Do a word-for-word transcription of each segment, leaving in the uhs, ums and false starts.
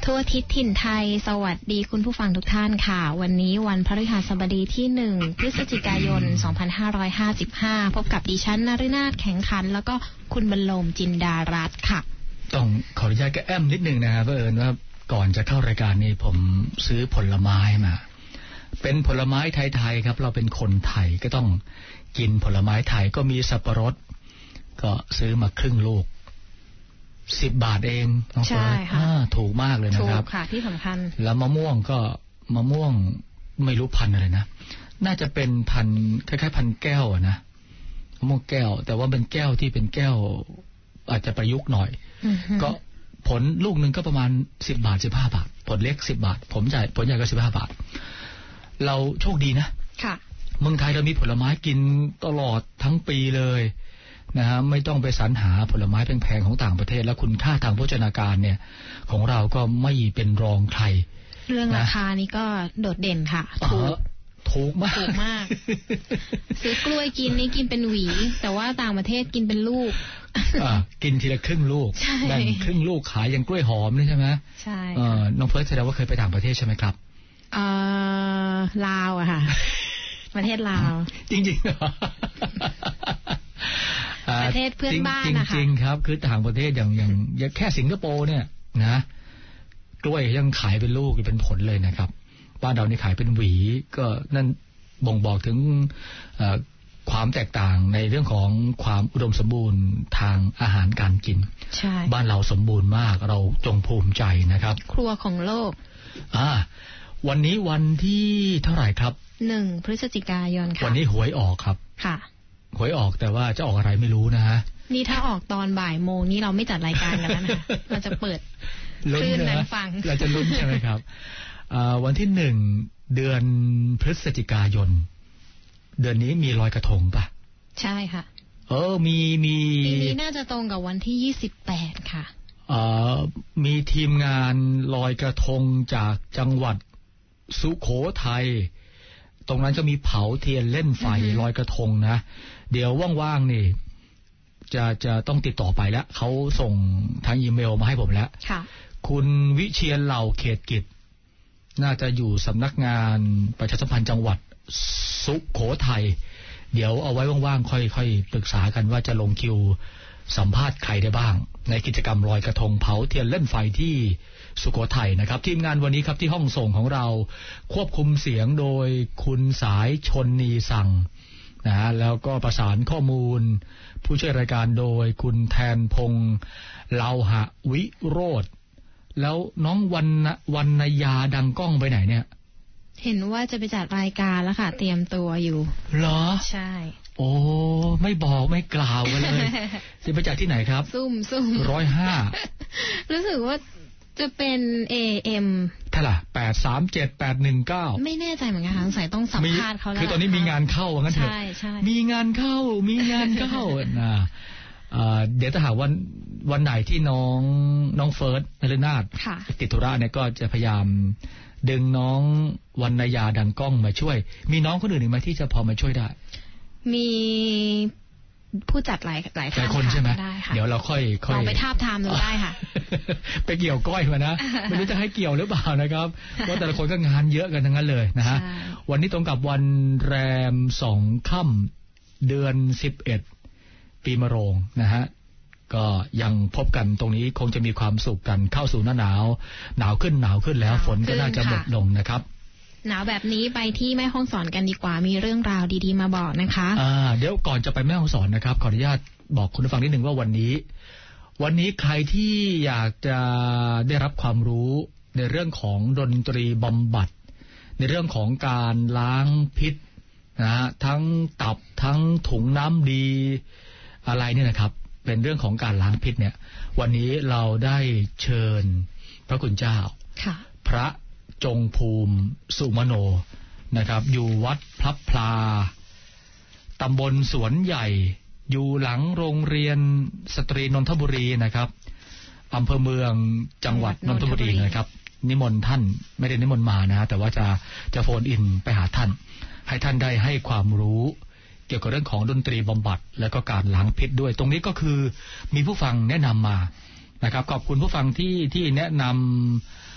ทั่วทิศถิ่นไทยสวัสดีคุณผู้ฟังทุกท่านค่ะวันนี้วันพฤหัสบดีที่หนึ่งพฤศจิกายนสองพันห้าร้อยห้าสิบห้าพบกับดิฉันนฤนาถแข็งขันแล้วก็คุณบรรลมจินดารัตน์ค่ะต้องขออนุญาตแกแอมนิดนึงนะครับเผอิญว่าก่อนจะเข้ารายการนี้ผมซื้อผลไม้มาเป็นผลไม้ไทยๆครับเราเป็นคนไทยก็ต้องกินผลไม้ไทยก็มีสับปะรดก็ซื้อมาครึ่งลูกสิบบาทเองใช่ค่ะถูกมากเลยนะครับถูกค่ะที่สำคัญแล้วมะม่วงก็มะม่วงไม่รู้พันอะไรนะน่าจะเป็นพันคล้ายๆพันแก้วนะมะม่วงแก้วแต่ว่าเป็นแก้วที่เป็นแก้วอาจจะประยุกต์หน่อยก็ผลลูกหนึ่งก็ประมาณสิบบาทสิบห้าบาทผลเล็กสิบบาทผมใหญ่ผลใหญ่ก็สิบห้าบาทเราโชคดีนะค่ะเมืองไทยเรามีผลไม้กินตลอดทั้งปีเลยนะฮะไม่ต้องไปสรรหาผลไม้แพงๆของต่างประเทศแล้วคุณค่าทางโภชนาการเนี่ยของเราก็ไม่เป็นรองใครเรื่องราคานี้ก็โดดเด่นค่ะถูกถูกมากถูกมากซื้อกล้วยกินนี่กินเป็นหวีแต่ว่าต่างประเทศกินเป็นลูกกินทีละครึ่งลูกแบ่งครึ่งลูกขายอย่างกล้วยหอมนี่ใช่ไหมใช่น้องเฟิร์สแสดงว่าเคยไปต่างประเทศใช่ไหมครับเอ่อลาวอะค่ะประเทศลาวจริงๆเหรอประเทศเพื่อนบ้านนะคะจริงๆครับคือต่างประเทศอย่างอย่างแค่สิงคโปร์เนี่ยนะกล้วยยังขายเป็นลูกเป็นผลเลยนะครับบ้านเรานี่ขายเป็นหวีก็นั่นบ่งบอกถึงความแตกต่างในเรื่องของความอุดมสมบูรณ์ทางอาหารการกินใช่บ้านเราสมบูรณ์มากเราจงภูมิใจนะครับครัวของโลกอ่าวันนี้วันที่เท่าไหร่ครับหนึ่งพฤศจิกายนค่ะวันนี้หวยออกครับค่ะหวยออกแต่ว่าจะออกอะไรไม่รู้นะฮะนี่ถ้าออกตอนบ่ายโมงนี่เราไม่จัดรายการกันแล้วนะเราจะเปิดคลื่นนั้นฟังเราจะลุ้นใช่ไหมครับวันที่หนึ่งเดือนพฤศจิกายนเดือนนี้มีลอยกระทงปะใช่ค่ะเออมีมีปีนี้น่าจะตรงกับวันที่ยี่สิบแปดค่ะเอ่อมีทีมงานลอยกระทงจากจังหวัดสุโขทัยตรงนั้นจะมีเผาเทียนเล่นไฟลอยกระทงนะเดี๋ยวว่างๆนี่จะจะต้องติดต่อไปแล้วเขาส่งทางอีเมลมาให้ผมแล้วค่ะคุณวิเชียรเหล่าเขตกิจน่าจะอยู่สำนักงานประชาสัมพันธ์จังหวัดสุโขทัยเดี๋ยวเอาไว้ว่างๆค่อยๆปรึกษากันว่าจะลงคิวสัมภาษณ์ใครได้บ้างในกิจกรรมลอยกระทงเผาเทียนเล่นไฟที่สุโขทัยนะครับทีมงานวันนี้ครับที่ห้องส่งของเราควบคุมเสียงโดยคุณสายชนนีสั่งนะแล้วก็ประสานข้อมูลผู้ช่วยรายการโดยคุณแทนพงษ์เลาหะวิโรธแล้วน้องวันวันนยาดังก้องไปไหนเนี่ยเห็นว่าจะไปจัดรายการแล้วค่ะเตรียมตัวอยู่เหรอใช่โอ้ไม่บอกไม่กล่าวกันเลยจะไปจัดที่ไหนครับซุ่มซุ่มร้อยห้ารู้สึกว่าจะเป็น เอ เอ็มเท่าไหร่แปดสามเจ็ดแปดหนึ่งเก้าไม่แน่ใจเหมือนกันค่ะสงสัยต้องสัมภาษณ์เขาแล้วคือตอนนี้มีงานเข้าว่างั้นเถอะใช่ใช่มีงานเข้ามีงานเข้านะเดี๋ยวถ้าหากวันวันไหนที่น้องน้องเฟิร์สนฤนาถติดธุระเนี่ยก็จะพยายามดึงน้องวรรณยาดังก้องมาช่วยมีน้องคนอื่นอีกไหมที่จะพอมาช่วยได้มีผู้จัดหลายหลายคนใช่ไหมเดี๋ยวเราค่อยค่อยลองไปทาบทามดูได้ค่ะไปเกี่ยวก้อยมานะไม่รู้จะให้เกี่ยวหรือเปล่านะครับเพราะแต่ละคนก็งานเยอะกันทั้งนั้นเลยนะฮะวันนี้ตรงกับวันแรมสองค่ำเดือนสิบเอ็ดปีมะโรงนะฮะก็ยังพบกันตรงนี้คงจะมีความสุขกันเข้าสู่หน้าหนาวหนาวขึ้นหนาวขึ้นแล้วฝนก็น่าจะหมดลงนะครับหนาวแบบนี้ไปที่แม่ฮ่องสอนกันดีกว่ามีเรื่องราวดีๆมาบอกนะคะอ่าเดี๋ยวก่อนจะไปแม่ฮ่องสอนนะครับขออนุญาตบอกคุณผู้ฟังนิดนึงว่าวันนี้วันนี้ใครที่อยากจะได้รับความรู้ในเรื่องของดนตรีบำบัดในเรื่องของการล้างพิษนะฮะทั้งตับทั้งถุงน้ำดีอะไรเนี่ยนะครับเป็นเรื่องของการล้างพิษเนี่ยวันนี้เราได้เชิญพระคุณเจ้าพระจงภูมิสุมโนนะครับอยู่วัดพลับพลาตำบลสวนใหญ่อยู่หลังโรงเรียนสตรีนนทบุรีนะครับอำเภอเมืองจังหวัดนนทบุรีนะครับนิมนต์ท่านไม่ได้นิมนต์มานะแต่ว่าจะจะโฟนอินไปหาท่านให้ท่านได้ให้ความรู้เกี่ยวกับเรื่องของดนตรีบำบัดและก็การล้างพิษด้วยตรงนี้ก็คือมีผู้ฟังแนะนำมานะครับขอบคุณผู้ฟังที่ที่แนะนำ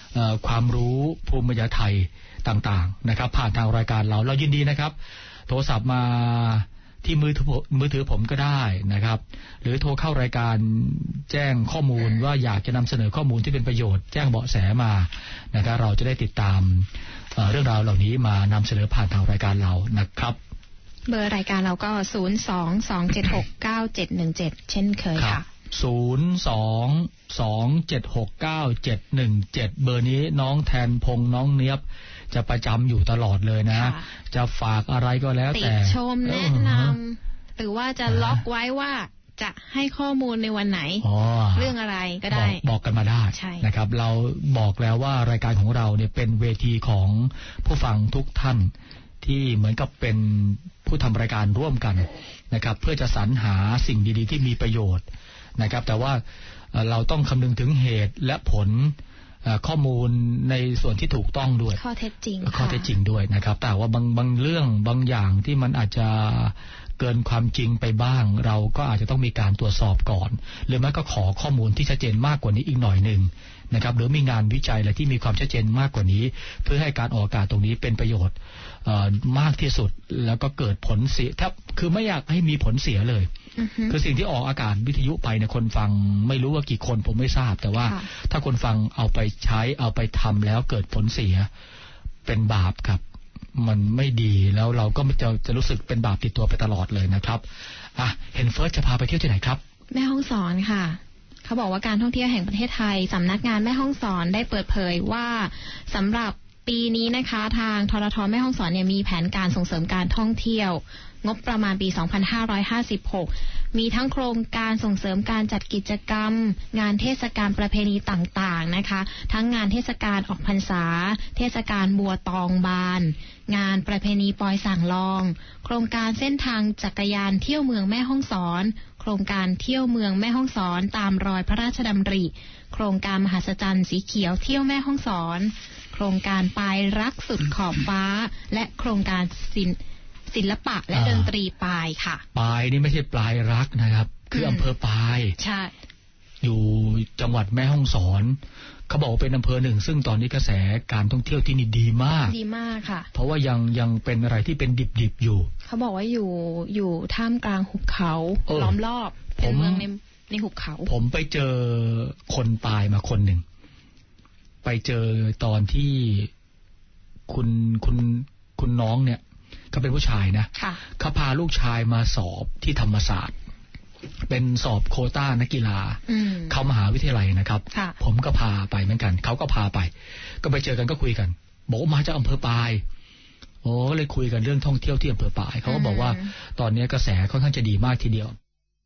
ความรู้ภูมิปัญญาไทยต่างๆนะครับผ่านทางรายการเราเรายินดีนะครับโทรศัพท์มาที่มือถือมือถือผมก็ได้นะครับหรือโทรเข้ารายการแจ้งข้อมูลว่าอยากจะนำเสนอข้อมูลที่เป็นประโยชน์แจ้งเบาะแสมานะครับเราจะได้ติดตามเรื่องราวเหล่านี้มานำเสนอผ่านทางรายการเรานะครับเบอร์รายการเราก็ศูนย์ สอง สอง เจ็ด หก เก้า เจ็ด หนึ่ง เจ็ดเช่นเคยค่ะศูนย์ สอง สอง เจ็ด หก เก้า เจ็ด หนึ่ง เจ็ดเบอร์นี้น้องแทนพงษ์น้องเนียบจะประจำอยู่ตลอดเลยนะจะฝากอะไรก็แล้วแต่ติชมแนะนำหรือว่าจะล็อกไว้ว่าจะให้ข้อมูลในวันไหนเรื่องอะไรก็ได้บ, บอกกันมาได้นะครับเราบอกแล้วว่ารายการของเราเนี่ยเป็นเวทีของผู้ฟังทุกท่านที่เหมือนกับเป็นผู้ทำรายการร่วมกันนะครับเพื่อจะสรรหาสิ่งดีๆที่มีประโยชน์นะครับแต่ว่าเราต้องคำนึงถึงเหตุและผลข้อมูลในส่วนที่ถูกต้องด้วยข้อเท็จจริงข้อเท็จจริงด้วยนะครับแต่ว่าบางบางเรื่องบางอย่างที่มันอาจจะเกินความจริงไปบ้างเราก็อาจจะต้องมีการตรวจสอบก่อนหรือไม่ก็ขอข้อมูลที่ชัดเจนมากกว่านี้อีกหน่อยหนึ่งนะครับหรือมีงานวิจัยอะไรที่มีความชัดเจนมากกว่านี้เพื่อให้การออกอากาศตรงนี้เป็นประโยชน์มากที่สุดแล้วก็เกิดผลเสียถ้าคือไม่อยากให้มีผลเสียเลย uh-huh. คือสิ่งที่ออกอากาศวิทยุไปเนี่ยคนฟังไม่รู้ว่ากี่คนผมไม่ทราบแต่ว่า uh-huh. ถ้าคนฟังเอาไปใช้เอาไปทำแล้วเกิดผลเสียเป็นบาปครับมันไม่ดีแล้วเราก็จะจะรู้สึกเป็นบาปติดตัวไปตลอดเลยนะครับอ่ะเห็นเฟิร์สจะพาไปเที่ยวที่ไหนครับแม่ฮ่องสอนค่ะเขาบอกว่าการท่องเที่ยวแห่งประเทศไทยสำนักงานแม่ฮ่องสอนได้เปิดเผยว่าสำหรับปีนี้นะคะทางทรท.แม่ฮ่องสอนเนี่ยมีแผนการส่งเสริมการท่องเที่ยวงบประมาณปี สองพันห้าร้อยห้าสิบหก มีทั้งโครงการส่งเสริมการจัดกิจกรรมงานเทศกาลประเพณีต่างๆนะคะทั้งงานเทศกาลออกพรรษาเทศกาลบัวตองบานงานประเพณีปอยสั่งลองโครงการเส้นทางจักรยานเที่ยวเมืองแม่ฮ่องสอนโครงการเที่ยวเมืองแม่ฮ่องสอนตามรอยพระราชดำริโครงการมหัศจรรย์สีเขียวเที่ยวแม่ฮ่องสอนโครงการปลายรักสุดขอบฟ้าและโครงการศิลป์ศิลปะและดนตรีปลายค่ะปลายนี่ไม่ใช่ปลายรักนะครับคืออำเภอปลายใช่อยู่จังหวัดแม่ฮ่องสอนเขาบอกเป็นอำเภอหนึ่งซึ่งตอนนี้กระแสการท่องเที่ยวที่นี่ดีมากดีมากค่ะเพราะว่ายังยังเป็นอะไรที่เป็นดิบๆอยู่เขาบอกว่าอยู่อยู่ท่ามกลางหุบเขาล้อมรอบเป็นเมืองในในหุบเขาผมไปเจอคนปลายมาคนหนึ่งไปเจอตอนที่คุณคุณคุณน้องเนี่ยเขาเป็นผู้ชายนะเขาพาลูกชายมาสอบที่ธรรมศาสตร์เป็นสอบโควต้านักกีฬาเข้ามหาวิทยาลัยนะครับผมก็พาไปเหมือนกันเขาก็พาไปก็ไปเจอกันก็คุยกันบอกมาจากอำเภอปายโอ้เลยคุยกันเรื่องท่องเที่ยวที่อำเภอปายเขาก็บอกว่าตอนนี้กระแสค่อนข้างจะดีมากทีเดียว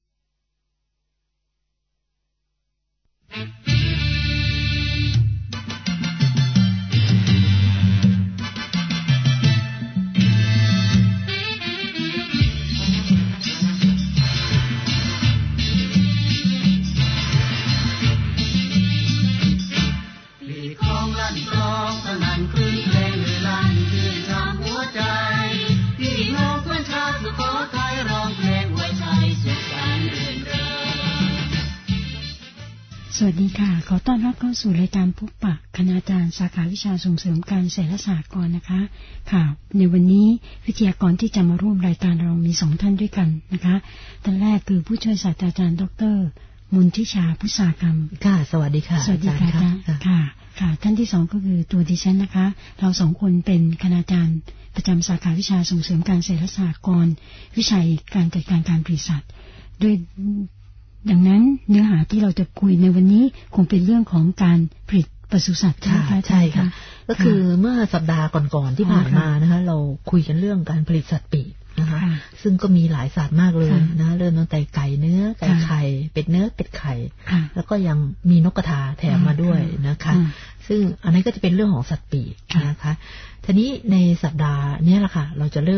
สวัสดีค่ะขอต้อนรับเข้าสู่รายการพบปะคณาจารย์สาขาวิชาส่งเสริมการเศรษฐศาสตร์ก่อนนะคะค่ะในวันนี้วิทยากรที่จะมาร่วมรายการเรามีสองท่านด้วยกันนะคะท่านแรกคือผู้ช่วยศาสตราจารย์ดร.มนทิชาพุทธากรรมค่ะสวัสดีค่ะสวัสดีค่ะค่ะค่ะท่านที่สองก็คือตัวดิฉันนะคะเราสองคนเป็นคณาจารย์ประจำสาขาวิชาส่งเสริมการเศรษฐศาสตร์ก่อนวิชัยการจัดการการผลิตสัตว์โดยดังนั้นเนื้อหาที่เราจะคุยในวันนี้คงเป็นเรื่องของการผลิตปศุสัตว์ใช่ไหมคะใช่ค่ะก็คือเมื่อสัปดาห์ก่อนๆที่ผ่านมานะคะเราคุยกันเรื่องการผลิตสัตว์ปีกนะคะซึ่งก็มีหลายสัตว์มากเลยนะเริ่มตั้งแต่ไก่เนื้อไก่ไข่เป็ดเนื้อเป็ดไข่แล้วก็ยังมีนกกระทาแถมมาด้วยนะคะซึ่งอันนี้ก็จะเป็นเรื่องของสัตว์ปีกนะคะทีนี้ในสัปดาห์นี้แหละค่ะเราจะเริ่ม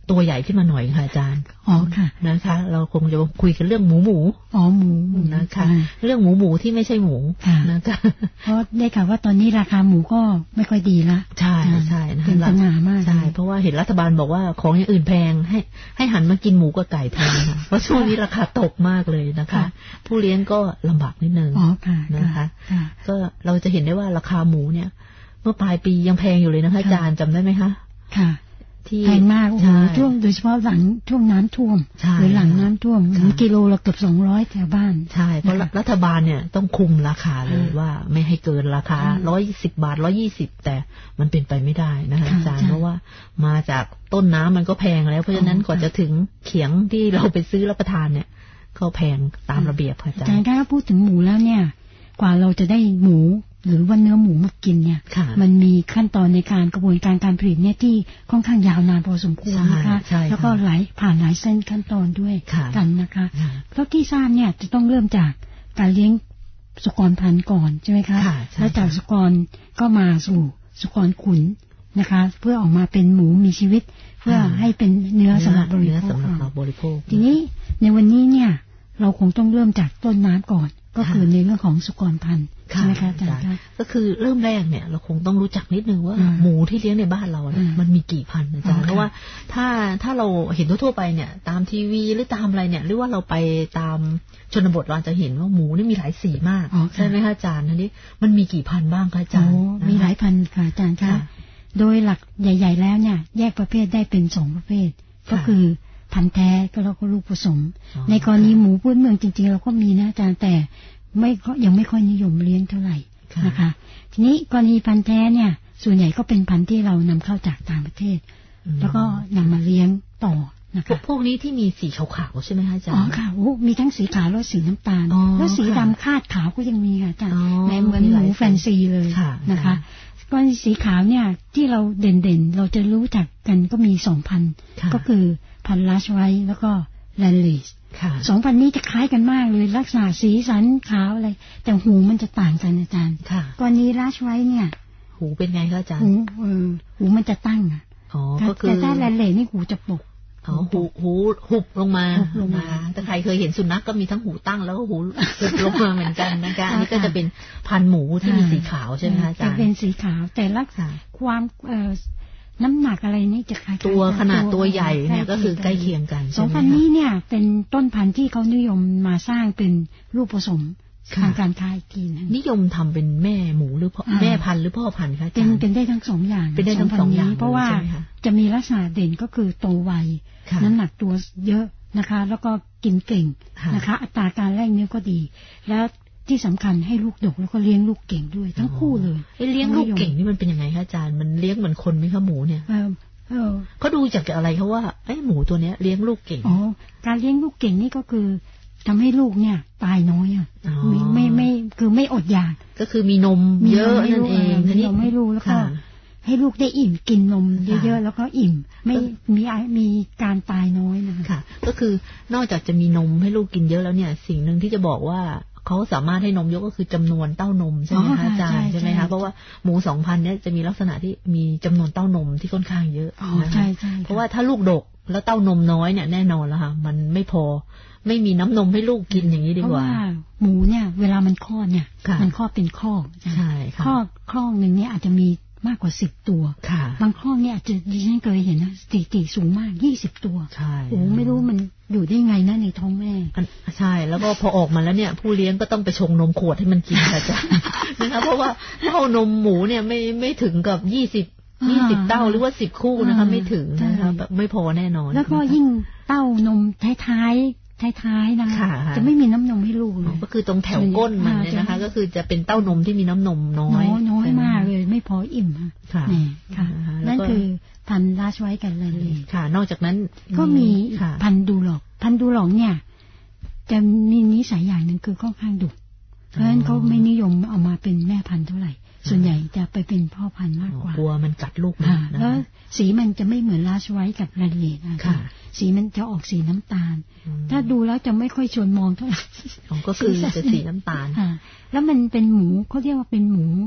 ตัวใหญ่ขึ้นมาหน่อยค่ะอาจารย์อ๋อค่ะนะคะ เราคงจะคุยกันเรื่องหมูหมูอ๋อหมูนะคะเรื่องหมูหมูที่ไม่ใช่หมูนะคะเพราะได้ข่าวว่าตอนนี้ราคาหมูก็ไม่ค่อยดีละใช่ใช่เป็นปัญหามากใช่เพราะว่าเห็นรัฐบาลบอกว่าของอย่างอื่นแพงให้ให้หันมากินหมูกับไก่แทนค่ะเพราะช่วงนี้ราคาตกมากเลยนะคะผู้เลี้ยงก็ลำบากนิดนึงนะคะก็เราจะเห็นได้ว่าราคาหมูเนี่ยเมื่อปลายปียังแพงอยู่เลยนะคะอาจารย์จำได้ไหมคะค่ะแพงมากโอ้โหช่วงโดยเฉพาะหลังช่วงน้ำท่วมหรือหลังน้ำท่วมกิโลละเกือบสองร้อยแถวบ้านใช่เพราะรัฐบาลเนี่ยต้องคุมราคาเลยว่าไม่ให้เกินราคาร้อยสิบบาทร้อยี่สิบแต่มันเป็นไปไม่ได้นะคะอาจารย์เพราะว่ามาจากต้นน้ำมันก็แพงแล้วเพราะฉะนั้นกว่าจะถึงเขียงที่เราไปซื้อรับประทานเนี่ยก็แพงตามระเบียบค่ะอาจารย์แต่ถ้าพูดถึงหมูแล้วเนี่ยกว่าเราจะได้หมูหรือว่าเนื้อหมูมากินเนี่ยมันมีขั้นตอนในการกระบวนการการผลิตเนี่ยที่ค่อนข้างยาวนานพอสมควรนะคะแล้วก็หลายผ่านหลายเส้นขั้นตอนด้วยกันนะคะแล้วที่ทราบเนี่ยจะต้องเริ่มจากการเลี้ยงสุกรพันธุ์ก่อนใช่ไหมคะแล้วจากสุกรก็มาสู่สุกรขุนนะคะเพื่อออกมาเป็นหมูมีชีวิตเพื่อให้เป็นเนื้อสำหรับบริโภคทีนี้ในวันนี้เนี่ยเราคงต้องเริ่มจากต้นน้ำก่อนก็คือในเรื่องของสุกรพันธุ์ใช่ไหมคะอาจารย์ก็คือเริ่มแรกเนี่ยเราคงต้องรู้จักนิดนึงว่าหมูที่เลี้ยงในบ้านเราเนี่ยมันมีกี่พันธุ์อาจารย์เพราะว่าถ้าถ้าเราเห็นทั่วไปเนี่ยตามทีวีหรือตามอะไรเนี่ยหรือว่าเราไปตามชนบทเราจะเห็นว่าหมูนี่มีหลายสีมากใช่ไหมคะอาจารย์ทีนี้มันมีกี่พันธุ์บ้างคะอาจารย์มีหลายพันธุ์ค่ะอาจารย์คะโดยหลักใหญ่ๆแล้วเนี่ยแยกประเภทได้เป็นสองประเภทก็คือพันธุ์แท้ก็แล้วก็ลูกผสมในกรณีหมูพื้นเมืองจริงๆเราก็มีนะอาจารย์แต่ไม่ยังไม่ค่อยนิยมเลี้ยงเท่าไหร่นะคะทีนี้กรณีพันธุ์แท้เนี่ยส่วนใหญ่ก็เป็นพันธุ์ที่เรานำเข้าจากต่างประเทศแล้วก็นำมาเลี้ยงต่อนะคะพวกนี้ที่มีสีขาวๆใช่ไหมคะอาจารย์อ๋อค่ะโอ้มีทั้งสีขาวและสีน้ำตาลแล้วสีดำคาดขาวก็ยังมีค่ะอาจารย์ในเหมือนหมูแฟนซีเลยนะคะกรณีสีขาวเนี่ยที่เราเด่นๆเราจะรู้จักกันก็มีสองพันก็คือพันธุ์ลัชไวท์แล้วก็แลนลิสสองพันนี้จะคล้ายกันมากเลยลักษณะสีสันขาวอะไรแต่หูมันจะต่างกันอาจารย์กรณีลัชไวท์เนี่ยหูเป็นไงคะอาจารย์หูเออหูมันจะตั้งอ่ะแต่ถ้าแลนลิสนี่หูจะปกอ๋อหูหูหุบลงมาลงมาถ้าใครเคยเห็นสุนัขก็มีทั้งหูตั้งแล้วก็หูหุบลงมาเหมือนกันนะคะอันนี้ก็จะเป็นพันธุ์หมูที่มีสีขาวใช่ไหมคะอาจารย์จะเป็นสีขาวแต่ลักษณะความเอ่อน้ำหนักอะไรนี่จะคล้ายๆตัวขนาดตัวใหญ่เนี่ยก็คือใกล้เคียงกันสองพันนี้เนี่ยเป็นต้นพันธุ์ที่เขานิยมมาสร้างเป็นลูกผสมทางการค้าอีกทีนึงนิยมทำเป็นแม่หมูหรือแม่พันธุ์หรือพ่อพันธุ์คะเป็นเป็นได้ทั้งสองอย่างเป็นได้ทั้งสองอย่างเพราะว่าจะมีลักษณะเด่นก็คือโตไวน้ำหนักตัวเยอะนะคะแล้วก็กินเก่งนะคะอัตราการแลกเนื้อก็ดีแล้วที่สำคัญให้ลูกดกแล้วก็เลี้ยงลูกเก่งด้วยทั้งคู่เลยเลี้ยงลูกเก่งนี่มันเป็นยังไงคะอาจารย์มันเลี้ยงเหมือนคนไหมคะหมูเนี่ยเขาดูจากอะไรเขาว่าไอ้หมูตัวเนี้ยเลี้ยงลูกเก่งอ๋อการเลี้ยงลูกเก่งนี่ก็คือทำให้ลูกเนี่ยตายน้อยอ่ะไม่ไม่ไม่คือไม่อดอยากก็คือมีนมเยอะนั่นเองทีนี้ไม่รู้แล้วก็ให้ลูกได้อิ่มกินนมเยอะๆแล้วก็อิ่มไม่มีมีการตายน้อยนะคะก็คือนอกจากจะมีนมให้ลูกกินเยอะแล้วเนี่ยสิ่งหนึ่งที่จะบอกว่าเขาสามารถให้นมเยอะก็คือจำนวนเต้านมใช่ไหมคะอาจารย์ใช่ไหมคะเพราะว่าหมูสองพันเนี่ยจะมีลักษณะที่มีจำนวนเต้านมที่ค่อนข้างเยอะนะคะเพราะว่าถ้าลูกดกแล้วเต้านมน้อยเนี่ยแน่นอนแล้วค่ะมันไม่พอไม่มีน้ำนมให้ลูกกินอย่างนี้ดีกว่าหมูเนี่ยเวลามันคลอดเนี่ยมันคลอดเป็นข้อใช่ค่ะข้อข้อหนึ่งเนี่ยอาจจะมีมากกว่าสิบตัวบางข้อเนี่ยอาจจะดิฉันเคยเห็นนะสถิติสูงมากยี่สิบตัวใช่โอ้ไม่รู้มันอยู่ได้ไงนะในท้องแม่ใช่แล้วก็พอออกมาแล้วเนี่ยผู้เลี้ยงก็ต้องไปชงนมขวดให้มันกินค่ะจ้ะนะคะเพราะว่าเต้านมหมูเนี่ยไม่ไม่ถึงกับยี่สิบยี่สิบเต้าหรือว่าสิบคู่นะคะไม่ถึงนะคะแบบไม่พอแน่นอนแล้วก็ยิ่งเต้านมท้ายๆท้ายๆนะคะจะไม่มีน้ำนมให้ลูกเลยก็คือตรงแถวก้นมันเนี่ยนะคะก็คือจะเป็นเต้านมที่มีน้ำนมน้อยน้อยมากเลยไม่พออิ่มค่ะนี่ค่ะนั่นคือพันธุ์ราชไว้กันเลยค่ะนอกจากนั้นก็มีพันธุ์ดูหลอกพันธุ์ดูหลอกเนี่ยจะมีนิสัยอย่างหนึ่งคือค่อนข้างดุเพราะฉะนั้นเขาไม่นิยมเอามาเป็นแม่พันธุ์เท่าไหร่ส่วนใหญ่จะไปเป็นพ่อพันธุ์มากกว่ากลัวมันกัดลูกนะแล้วสีมันจะไม่เหมือนราชไว้กับแรนเลดนะคะสีมันจะออกสีน้ำตาลถ้าดูแล้วจะไม่ค่อยชวนมองเท่าไหร่ก็คือจะสีน้ำตาลแล้วมันเป็นหมูเขาเรียกว่าเป็นหมู